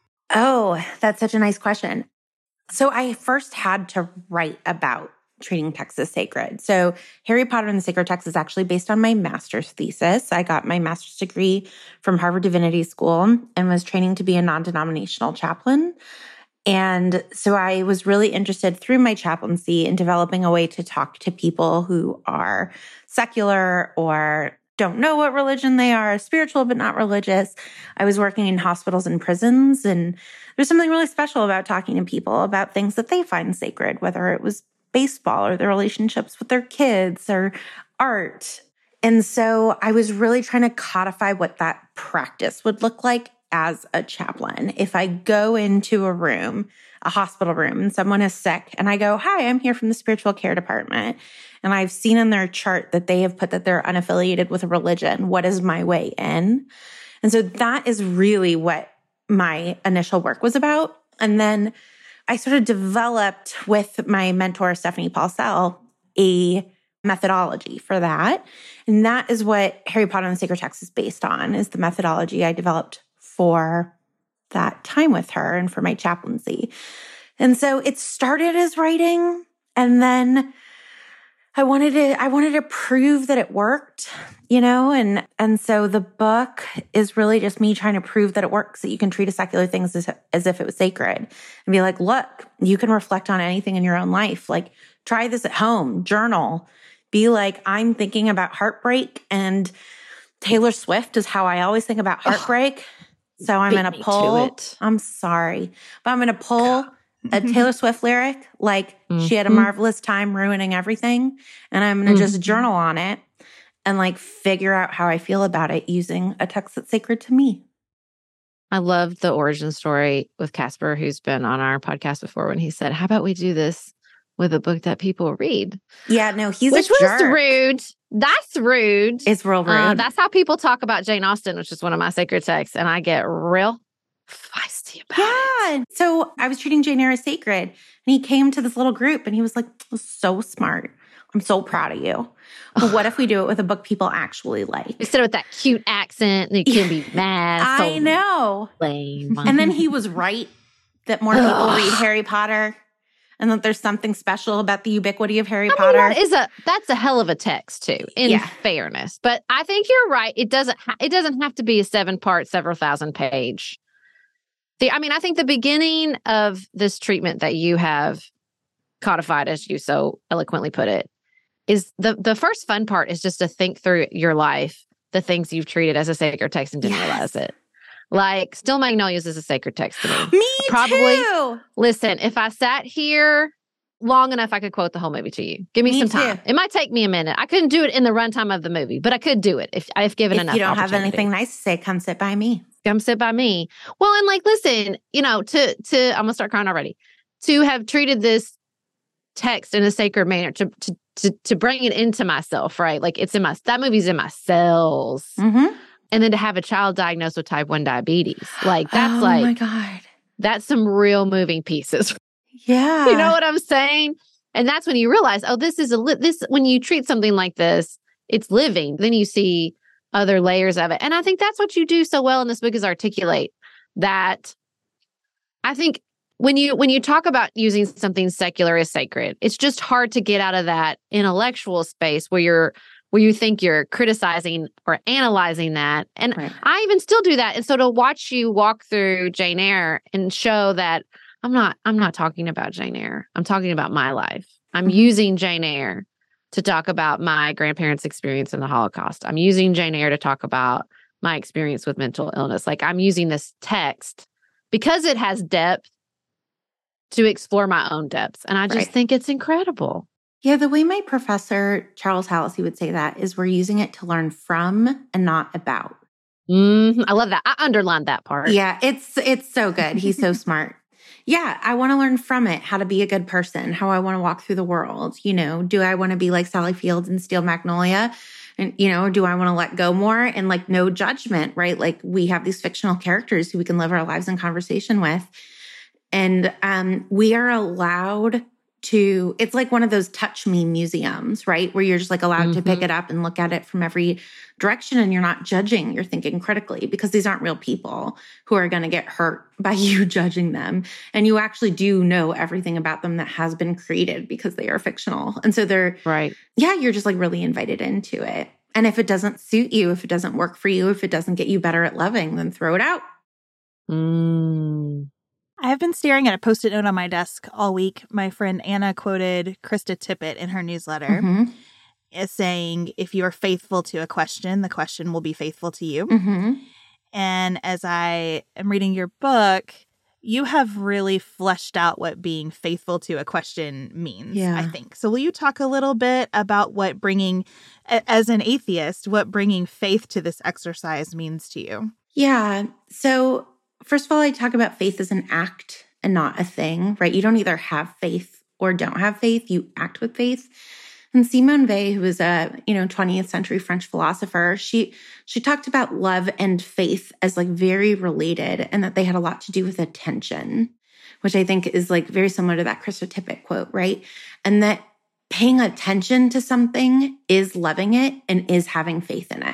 Oh, that's such a nice question. So I first had to write about treating texts as sacred. So Harry Potter and the Sacred Text is actually based on my master's thesis. I got my master's degree from Harvard Divinity School and was training to be a non-denominational chaplain. And so I was really interested through my chaplaincy in developing a way to talk to people who are secular or don't know what religion they are, spiritual but not religious. I was working in hospitals and prisons, and there's something really special about talking to people about things that they find sacred, whether it was baseball or their relationships with their kids or art. And so I was really trying to codify what that practice would look like as a chaplain. If I go into a room, a hospital room, and someone is sick, and I go, hi, I'm here from the spiritual care department, and I've seen in their chart that they have put that they're unaffiliated with a religion, what is my way in? And so that is really what my initial work was about. And then I sort of developed with my mentor, Stephanie Paulsell, a methodology for that. And that is what Harry Potter and the Sacred Text is based on, is the methodology I developed for that time with her and for my chaplaincy. And so it started as writing, and then I wanted to I wanted to prove that it worked, you know, and and so the book is really just me trying to prove that it works, that you can treat a secular thing as, as if it was sacred, and be like, look, you can reflect on anything in your own life. Like, try this at home, journal, be like, I'm thinking about heartbreak, and Taylor Swift is how I always think about heartbreak. Oh, so I'm going to pull, I'm sorry, but I'm going to pull a Taylor Swift lyric, like mm-hmm. she had a marvelous time ruining everything. And I'm going to mm-hmm. just journal on it and like figure out how I feel about it using a text that's sacred to me. I love the origin story with Casper, who's been on our podcast before, when he said, how about we do this with a book that people read? Yeah, no, he's which a jerk. was rude. That's rude. It's real rude. Uh, that's how people talk about Jane Austen, which is one of my sacred texts. And I get real feisty about yeah. it. So I was treating Jane Eyre as sacred, and he came to this little group and he was like, so smart. I'm so proud of you. But what if we do it with a book people actually like? Instead of with that cute accent, you can be mad. I so know. Lame. And then he was right that more people read Harry Potter, and that there's something special about the ubiquity of Harry I Potter. Mean, that is a that's a hell of a text too, in yeah. fairness. But I think you're right. It doesn't ha- it doesn't have to be a seven part, several thousand page. The, I mean, I think the beginning of this treatment that you have codified, as you so eloquently put it, is the the first fun part is just to think through your life, the things you've treated as a sacred text and didn't yes. realize it. Like, Still Magnolias is a sacred text to me. Me Probably, too. Listen, if I sat here long enough, I could quote the whole movie to you. Give me, me some time. Too. It might take me a minute. I couldn't do it in the runtime of the movie, but I could do it if I've given if enough. If you don't have anything nice to say, come sit by me. Come sit by me. Well, and like, listen, you know, to, to, I'm gonna start crying already, to have treated this text in a sacred manner, to, to, to, to bring it into myself, right? Like, it's in my, that movie's in my cells. Mm-hmm. And then to have a child diagnosed with type one diabetes. Like, that's oh like, my God. That's some real moving pieces. Yeah. You know what I'm saying? And that's when you realize, oh, this is a, li- this, when you treat something like this, it's living. Then you see other layers of it. And I think that's what you do so well in this book, is articulate that. I think when you when you talk about using something secular as sacred, it's just hard to get out of that intellectual space where you're where you think you're criticizing or analyzing that. And right. I even still do that. And so to watch you walk through Jane Eyre and show that I'm not I'm not talking about Jane Eyre. I'm talking about my life. I'm mm-hmm. using Jane Eyre to talk about my grandparents' experience in the Holocaust. I'm using Jane Eyre to talk about my experience with mental illness. Like, I'm using this text because it has depth to explore my own depths. And I just right. think it's incredible. Yeah, the way my professor, Charles Hallisey, would say that is we're using it to learn from and not about. Mm-hmm. I love that. I underlined that part. Yeah, it's it's so good. He's so smart. Yeah, I want to learn from it how to be a good person, how I want to walk through the world. You know, do I want to be like Sally Fields in Steel Magnolia? And, you know, do I want to let go more? And like, no judgment, right? Like, we have these fictional characters who we can live our lives in conversation with. And um, we are allowed to, it's like one of those touch me museums, right? Where you're just like allowed mm-hmm. to pick it up and look at it from every direction and you're not judging, you're thinking critically because these aren't real people who are going to get hurt by you judging them. And you actually do know everything about them that has been created because they are fictional. And so they're, right. yeah, you're just like really invited into it. And if it doesn't suit you, if it doesn't work for you, if it doesn't get you better at loving, then throw it out. Mm. I have been staring at a Post-it note on my desk all week. My friend Anna quoted Krista Tippett in her newsletter mm-hmm. as saying, if you are faithful to a question, the question will be faithful to you. Mm-hmm. And as I am reading your book, you have really fleshed out what being faithful to a question means, yeah. I think. So will you talk a little bit about what bringing, as an atheist, what bringing faith to this exercise means to you? Yeah. So first of all, I talk about faith as an act and not a thing, right? You don't either have faith or don't have faith. You act with faith. And Simone Weil, who was a, you know, twentieth century French philosopher, she she talked about love and faith as like very related and that they had a lot to do with attention, which I think is like very similar to that Krista Tippett quote, right? And that paying attention to something is loving it and is having faith in it.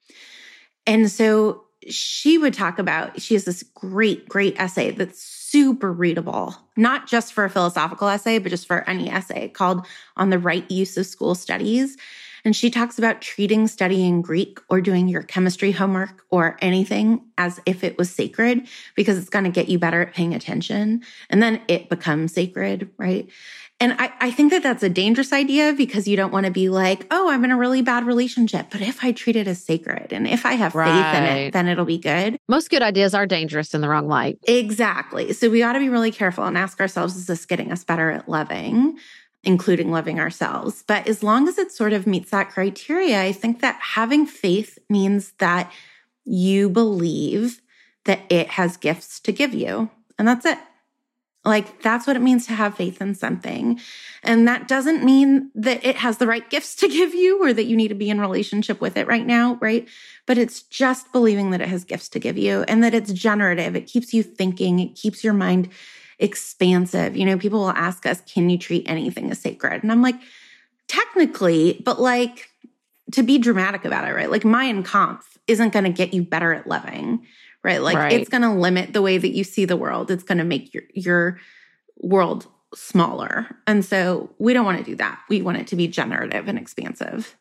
And so she would talk about, she has this great, great essay that's super readable, not just for a philosophical essay, but just for any essay called On the Right Use of School Studies. And she talks about treating studying Greek or doing your chemistry homework or anything as if it was sacred because it's going to get you better at paying attention. And then it becomes sacred, right? And I, I think that that's a dangerous idea because you don't want to be like, oh, I'm in a really bad relationship. But if I treat it as sacred and if I have right. faith in it, then it'll be good. Most good ideas are dangerous in the wrong light. Exactly. So we ought to be really careful and ask ourselves, is this getting us better at loving, including loving ourselves? But as long as it sort of meets that criteria, I think that having faith means that you believe that it has gifts to give you. And that's it. Like, that's what it means to have faith in something. And that doesn't mean that it has the right gifts to give you or that you need to be in relationship with it right now, right? But it's just believing that it has gifts to give you and that it's generative. It keeps you thinking. It keeps your mind expansive. You know, people will ask us, can you treat anything as sacred? And I'm like, technically, but like, to be dramatic about it, right? Like, Mein Kampf isn't going to get you better at loving, right? Like right. It's going to limit the way that you see the world. It's going to make your, your world smaller. And so we don't want to do that. We want it to be generative and expansive.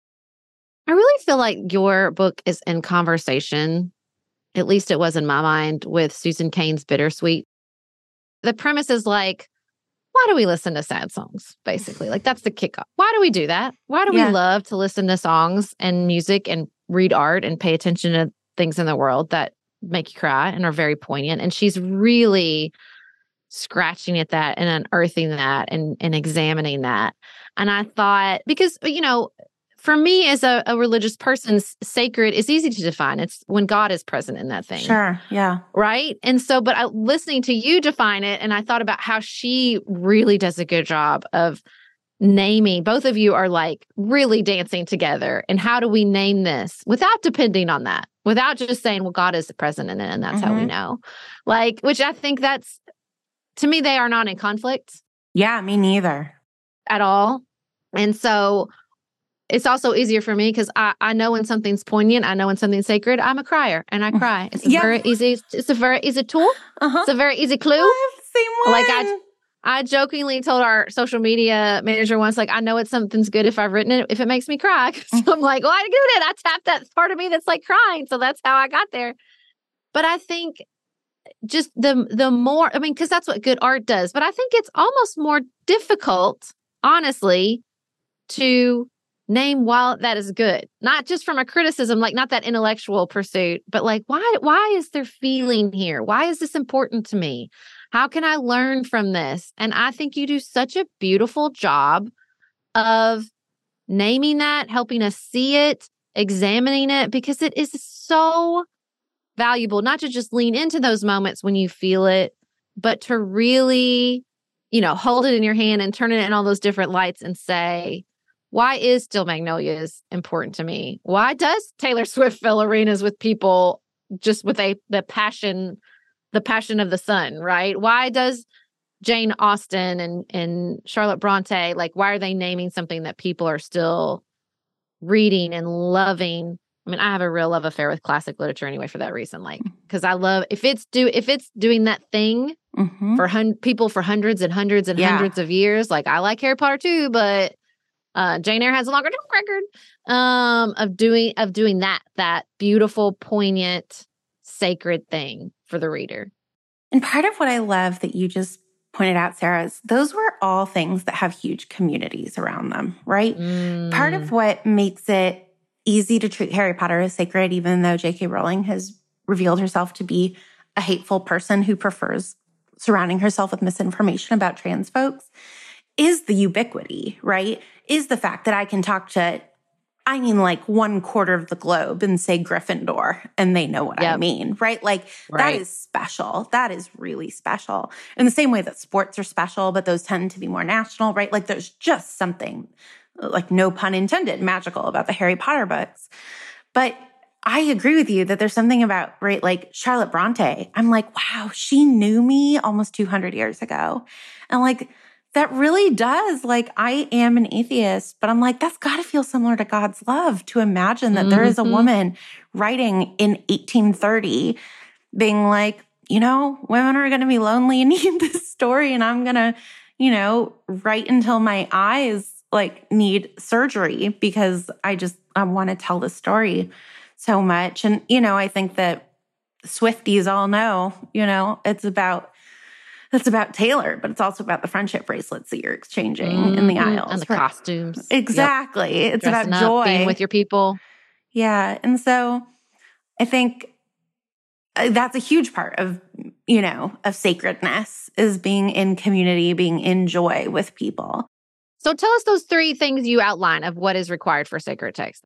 I really feel like your book is in conversation, at least it was in my mind, with Susan Cain's Bittersweet. The premise is like, why do we listen to sad songs? Basically, like that's the kickoff. Why do we do that? Why do yeah. we love to listen to songs and music and read art and pay attention to things in the world that make you cry and are very poignant? And she's really scratching at that and unearthing that and, and examining that. And I thought, because, you know, for me as a, a religious person, sacred is easy to define. It's when God is present in that thing. Sure. Yeah. Right. And so, but I, listening to you define it, and I thought about how she really does a good job of naming. Both of you are like really dancing together. And how do we name this without depending on that? Without just saying, well, God is present in it, and that's mm-hmm. how we know. Like, which I think that's, to me, they are not in conflict. Yeah, me neither. At all. And so it's also easier for me because I, I know when something's poignant, I know when something's sacred, I'm a crier and I cry. It's a yeah. very easy, it's a very easy tool. Uh-huh. It's a very easy clue. I have the same one. Like I, I jokingly told our social media manager once, like, I know it's something's good if I've written it, if it makes me cry. So I'm like, well, I did it. I tapped that part of me that's like crying. So that's how I got there. But I think just the, the more, I mean, because that's what good art does. But I think it's almost more difficult, honestly, to name while that is good, not just from a criticism, like not that intellectual pursuit, but like, why, why is there feeling here? Why is this important to me? How can I learn from this? And I think you do such a beautiful job of naming that, helping us see it, examining it, because it is so valuable, not to just lean into those moments when you feel it, but to really, you know, hold it in your hand and turn it in all those different lights and say, why is Steel Magnolias important to me? Why does Taylor Swift fill arenas with people just with a the passion, the passion of the sun, right? Why does Jane Austen and, and Charlotte Bronte, like, why are they naming something that people are still reading and loving? I mean, I have a real love affair with classic literature anyway for that reason. Like, because I love, if it's do if it's doing that thing mm-hmm. for hun- people for hundreds and hundreds and yeah. hundreds of years, like I like Harry Potter too, but uh, Jane Eyre has a longer record um, of doing of doing that that beautiful, poignant, sacred thing for the reader. And part of what I love that you just pointed out, Sarah, is those were all things that have huge communities around them, right? Mm. Part of what makes it easy to treat Harry Potter as sacred, even though J K Rowling has revealed herself to be a hateful person who prefers surrounding herself with misinformation about trans folks, is the ubiquity, right? Is the fact that I can talk to, I mean, like one quarter of the globe and say Gryffindor, and they know what yep. I mean, right? Like right. that is special. That is really special. In the same way that sports are special, but those tend to be more national, right? Like there's just something, like no pun intended, magical about the Harry Potter books. But I agree with you that there's something about, right, like Charlotte Bronte. I'm like, wow, she knew me almost two hundred years ago. And like, that really does. Like, I am an atheist, but I'm like, that's got to feel similar to God's love to imagine that mm-hmm. there is a woman writing in eighteen thirty being like, you know, women are going to be lonely and need this story. And I'm going to, you know, write until my eyes like need surgery because I just, I want to tell the story so much. And, you know, I think that Swifties all know, you know, it's about, it's about Taylor, but it's also about the friendship bracelets that you're exchanging mm-hmm. in the aisles. And the right? costumes. Exactly. Yep. It's Dressing about up, joy. Being with your people. Yeah. And so I think that's a huge part of, you know, of sacredness is being in community, being in joy with people. So tell us those three things you outline of what is required for sacred text.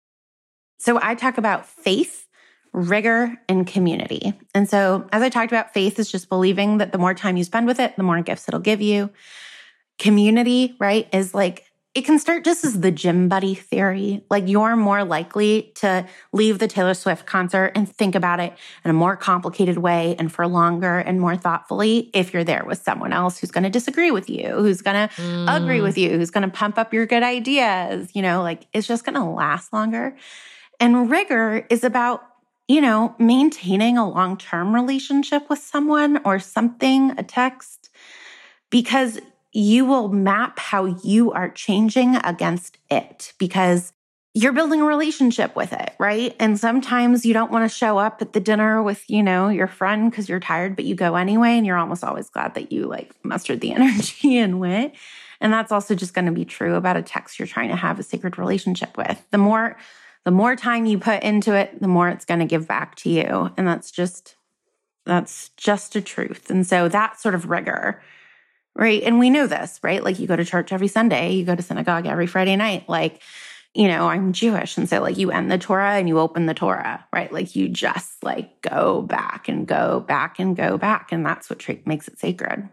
So I talk about faith, rigor, and community. And so as I talked about, faith is just believing that the more time you spend with it, the more gifts it'll give you. Community, right, is like, it can start just as the gym buddy theory. Like you're more likely to leave the Taylor Swift concert and think about it in a more complicated way and for longer and more thoughtfully if you're there with someone else who's going to disagree with you, who's going to mm. agree with you, who's going to pump up your good ideas. You know, like it's just going to last longer. And rigor is about, you know, maintaining a long-term relationship with someone or something, a text, because you will map how you are changing against it because you're building a relationship with it, right? And sometimes you don't want to show up at the dinner with, you know, your friend because you're tired, but you go anyway, and you're almost always glad that you like mustered the energy and went. And that's also just going to be true about a text you're trying to have a sacred relationship with. The more The more time you put into it, the more it's going to give back to you. And that's just, that's just a truth. And so that sort of rigor, right? And we know this, right? Like you go to church every Sunday, you go to synagogue every Friday night. Like, you know, I'm Jewish. And so like you end the Torah and you open the Torah, right? Like you just like go back and go back and go back. And that's what tra- makes it sacred.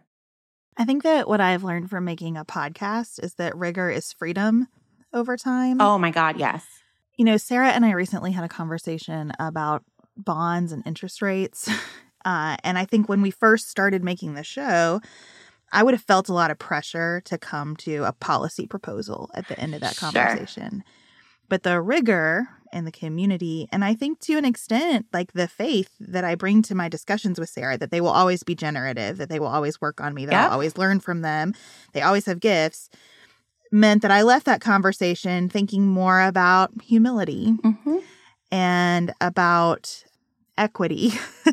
I think that what I've learned from making a podcast is that rigor is freedom over time. Oh my God, yes. You know, Sarah and I recently had a conversation about bonds and interest rates. Uh, and I think when we first started making the show, I would have felt a lot of pressure to come to a policy proposal at the end of that conversation. Sure. But the rigor and the community, and I think to an extent, like the faith that I bring to my discussions with Sarah, that they will always be generative, that they will always work on me, that yep. I'll always learn from them. They always have gifts. Meant that I left that conversation thinking more about humility mm-hmm. and about equity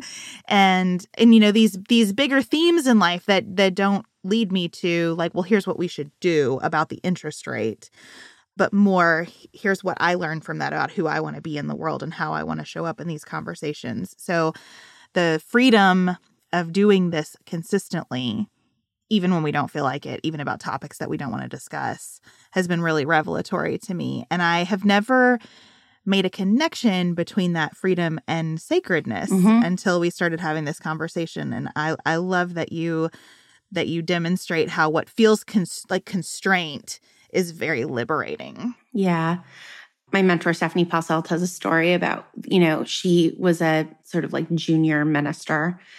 and, and, you know, these, these bigger themes in life that, that don't lead me to like, well, here's what we should do about the interest rate, but more, here's what I learned from that about who I want to be in the world and how I want to show up in these conversations. So the freedom of doing this consistently, even when we don't feel like it, even about topics that we don't want to discuss, has been really revelatory to me. And I have never made a connection between that freedom and sacredness mm-hmm. until we started having this conversation. And I, I love that you that you demonstrate how what feels cons- like constraint is very liberating. Yeah. My mentor, Stephanie Passell, tells a story about, you know, she was a sort of like junior minister.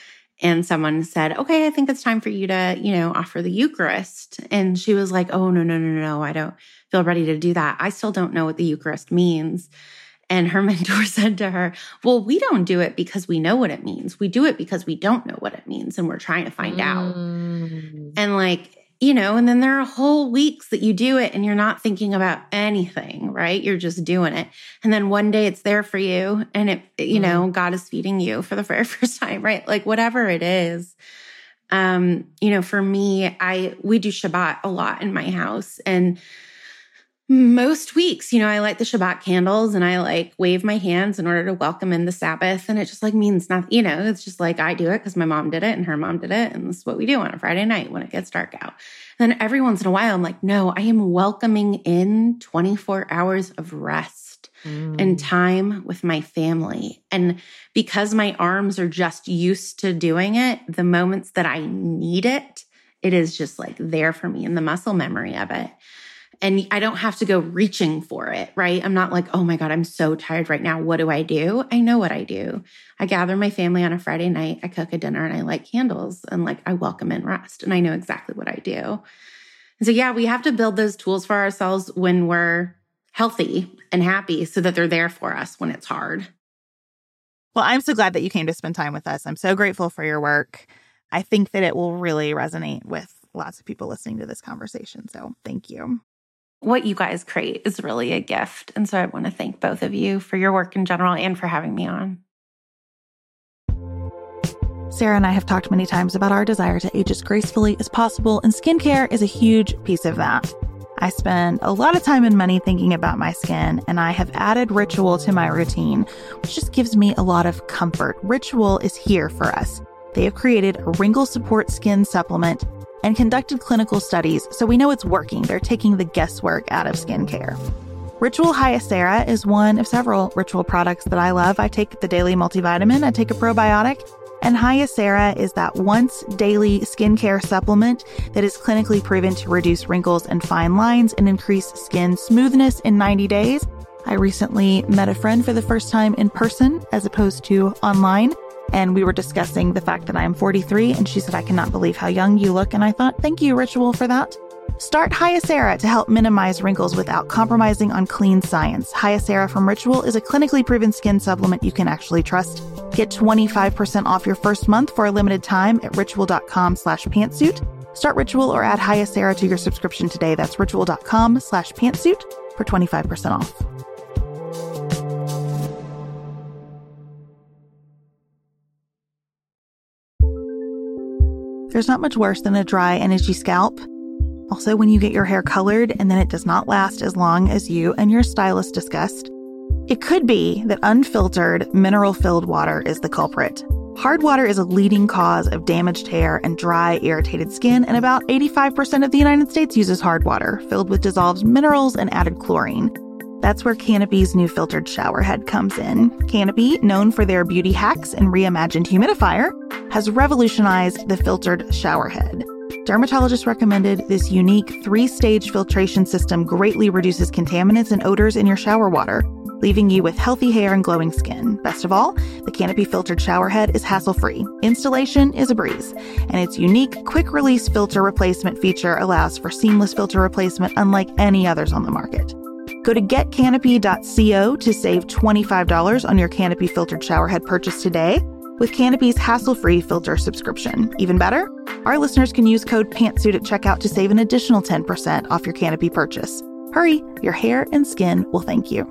and someone said, okay, I think it's time for you to, you know, offer the Eucharist. And she was like, oh, no, no, no, no, I don't feel ready to do that. I still don't know what the Eucharist means. And her mentor said to her, well, we don't do it because we know what it means. We do it because we don't know what it means, and we're trying to find mm. out. And like, you know, and then there are whole weeks that you do it and you're not thinking about anything, right? You're just doing it. And then one day it's there for you and it, you mm. know, God is feeding you for the very first time, right? Like whatever it is. Um, you know, for me, I, we do Shabbat a lot in my house, and most weeks, you know, I light the Shabbat candles and I like wave my hands in order to welcome in the Sabbath. And it just like means nothing, you know, it's just like I do it because my mom did it and her mom did it. And this is what we do on a Friday night when it gets dark out. And then every once in a while, I'm like, no, I am welcoming in twenty-four hours of rest mm. and time with my family. And because my arms are just used to doing it, the moments that I need it, it is just like there for me in the muscle memory of it. And I don't have to go reaching for it, right? I'm not like, oh my God, I'm so tired right now. What do I do? I know what I do. I gather my family on a Friday night. I cook a dinner and I light candles and like I welcome in rest. And I know exactly what I do. And so, yeah, we have to build those tools for ourselves when we're healthy and happy so that they're there for us when it's hard. Well, I'm so glad that you came to spend time with us. I'm so grateful for your work. I think that it will really resonate with lots of people listening to this conversation. So thank you. What you guys create is really a gift. And so I want to thank both of you for your work in general and for having me on. Sarah and I have talked many times about our desire to age as gracefully as possible, and skincare is a huge piece of that. I spend a lot of time and money thinking about my skin, and I have added Ritual to my routine, which just gives me a lot of comfort. Ritual is here for us. They have created a wrinkle support skin supplement and conducted clinical studies, so we know it's working. They're taking the guesswork out of skincare. Ritual Hyacera is one of several Ritual products that I love. I take the daily multivitamin, I take a probiotic, and Hyacera is that once daily skincare supplement that is clinically proven to reduce wrinkles and fine lines and increase skin smoothness in ninety days. I recently met a friend for the first time in person as opposed to online. And we were discussing the fact that I am forty-three, and she said, I cannot believe how young you look. And I thought, thank you, Ritual, for that. Start Hyacera to help minimize wrinkles without compromising on clean science. Hyacera from Ritual is a clinically proven skin supplement you can actually trust. Get twenty-five percent off your first month for a limited time at ritual.com slash pantsuit. Start Ritual or add Hyacera to your subscription today. That's ritual.com slash pantsuit for twenty-five percent off. There's not much worse than a dry and itchy scalp. Also, when you get your hair colored and then it does not last as long as you and your stylist discussed. It could be that unfiltered, mineral-filled water is the culprit. Hard water is a leading cause of damaged hair and dry, irritated skin, and about eighty-five percent of the United States uses hard water, filled with dissolved minerals and added chlorine. That's where Canopy's new filtered shower head comes in. Canopy, known for their beauty hacks and reimagined humidifier, has revolutionized the filtered shower head. Dermatologists recommended this unique three-stage filtration system greatly reduces contaminants and odors in your shower water, leaving you with healthy hair and glowing skin. Best of all, the Canopy filtered shower head is hassle-free. Installation is a breeze, and its unique quick-release filter replacement feature allows for seamless filter replacement unlike any others on the market. Go to get canopy dot co to save twenty-five dollars on your Canopy filtered shower head purchase today with Canopy's hassle-free filter subscription. Even better, our listeners can use code PANTSUIT at checkout to save an additional ten percent off your Canopy purchase. Hurry, your hair and skin will thank you.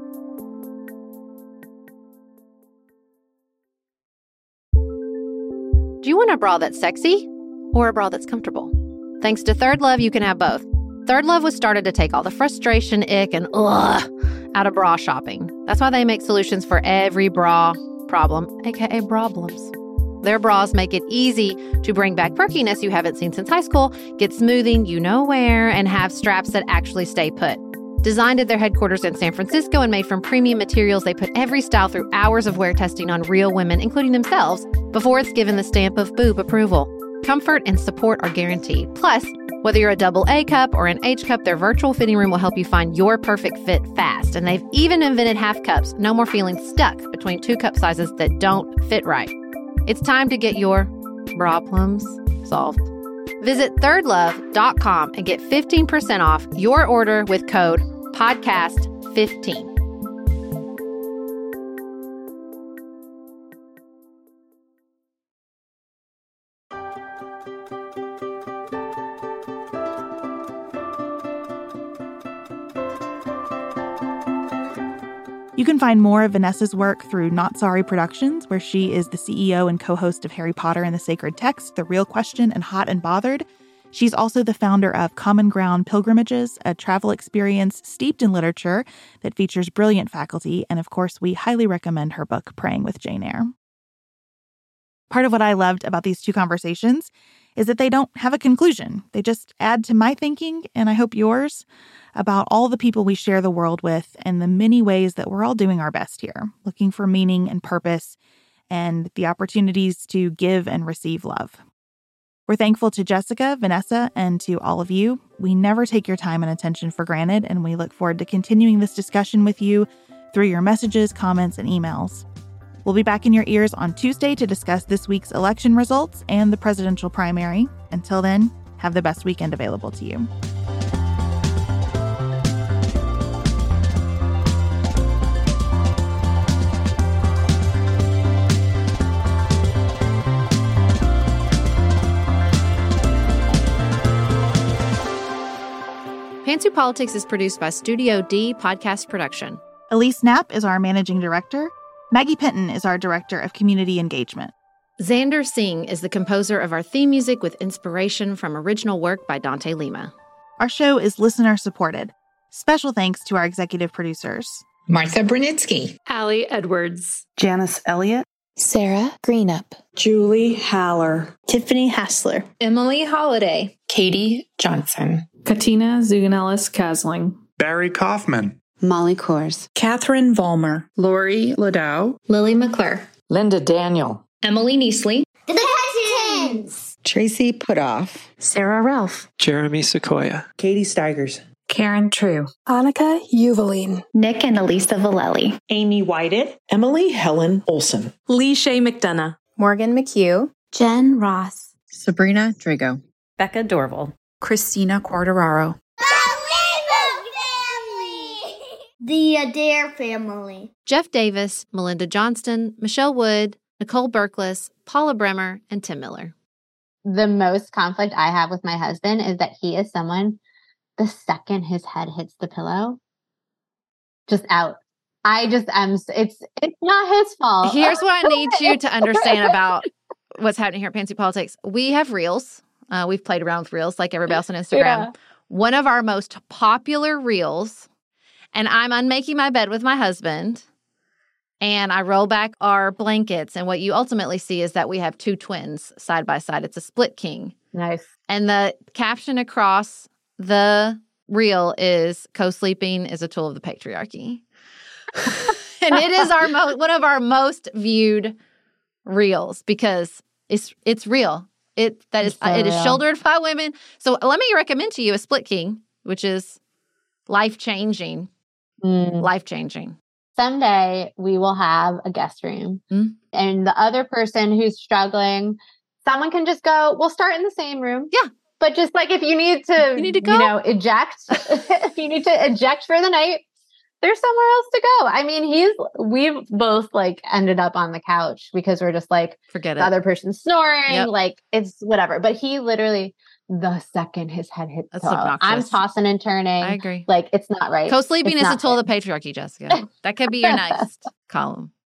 Do you want a bra that's sexy or a bra that's comfortable? Thanks to Third Love, you can have both. Third Love was started to take all the frustration, ick, and ugh out of bra shopping. That's why they make solutions for every bra problem, aka problems. Their bras make it easy to bring back perkiness you haven't seen since high school, get smoothing you know where, and have straps that actually stay put. Designed at their headquarters in San Francisco and made from premium materials, they put every style through hours of wear testing on real women, including themselves, before it's given the stamp of boob approval. Comfort and support are guaranteed. Plus, whether you're a double A cup or an H cup, their virtual fitting room will help you find your perfect fit fast. And they've even invented half cups. No more feeling stuck between two cup sizes that don't fit right. It's time to get your Problems solved. Visit third love dot com and get fifteen percent off your order with code podcast fifteen. You can find more of Vanessa's work through Not Sorry Productions, where she is the C E O and co-host of Harry Potter and the Sacred Text, The Real Question, and Hot and Bothered. She's also the founder of Common Ground Pilgrimages, a travel experience steeped in literature that features brilliant faculty. And of course, we highly recommend her book, Praying with Jane Eyre. Part of what I loved about these two conversations is that they don't have a conclusion. They just add to my thinking, and I hope yours, about all the people we share the world with and the many ways that we're all doing our best here, looking for meaning and purpose and the opportunities to give and receive love. We're thankful to Jessica, Vanessa, and to all of you. We never take your time and attention for granted, and we look forward to continuing this discussion with you through your messages, comments, and emails. We'll be back in your ears on Tuesday to discuss this week's election results and the presidential primary. Until then, have the best weekend available to you. Pantsuit Politics is produced by Studio D Podcast Production. Elise Knapp is our managing director. Maggie Penton is our director of community engagement. Xander Singh is the composer of our theme music with inspiration from original work by Dante Lima. Our show is listener supported. Special thanks to our executive producers, Martha Brunitsky, Allie Edwards, Janice Elliott, Sarah Greenup, Julie Haller, Tiffany Hassler, Emily Holiday, Katie Johnson, Katina Zuganellis-Kasling, Barry Kaufman, Molly Kors, Catherine Vollmer, Lori Ladow, Lily McClure, Linda Daniel, Emily Neasley, The Hutchins, Tracy Putoff, Sarah Ralph, Jeremy Sequoia, Katie Steigers, Karen True, Annika Uvaline, Nick and Elisa Vallely, Amy Whited, Emily Helen Olson, Lee Shea McDonough, Morgan McHugh, Jen Ross, Sabrina Drago, Becca Dorval, Christina Quartararo, The Adair family. Jeff Davis, Melinda Johnston, Michelle Wood, Nicole Berkles, Paula Bremer, and Tim Miller. The most conflict I have with my husband is that he is someone, the second his head hits the pillow, just out. I just am, it's it's not his fault. Here's what I need you to understand about what's happening here at Pantsuit Politics. We have reels. Uh, we've played around with reels like everybody else on Instagram. Yeah. One of our most popular reels, and I'm unmaking my bed with my husband, and I roll back our blankets, and what you ultimately see is that we have two twins side by side. It's a split king. Nice. And the caption across the reel is, co-sleeping is a tool of the patriarchy. And it is our mo- one of our most viewed reels because it's it's real. It that is so uh, it is shouldered by women. So let me recommend to you a split king, which is life-changing. Mm. Life-changing. Someday we will have a guest room. Mm. And the other person who's struggling, someone can just go, we'll start in the same room. Yeah. But just like if you need to, you, need to go. you know, eject, if you need to eject for the night, there's somewhere else to go. I mean, he's, we've both like ended up on the couch because we're just like, forget the it. other person's snoring, yep. like it's whatever. But he literally, the second his head hits the pillow, I'm tossing and turning. I agree. Like it's not right. Co-sleeping it's is a tool of the patriarchy, Jessica. That could be your next column.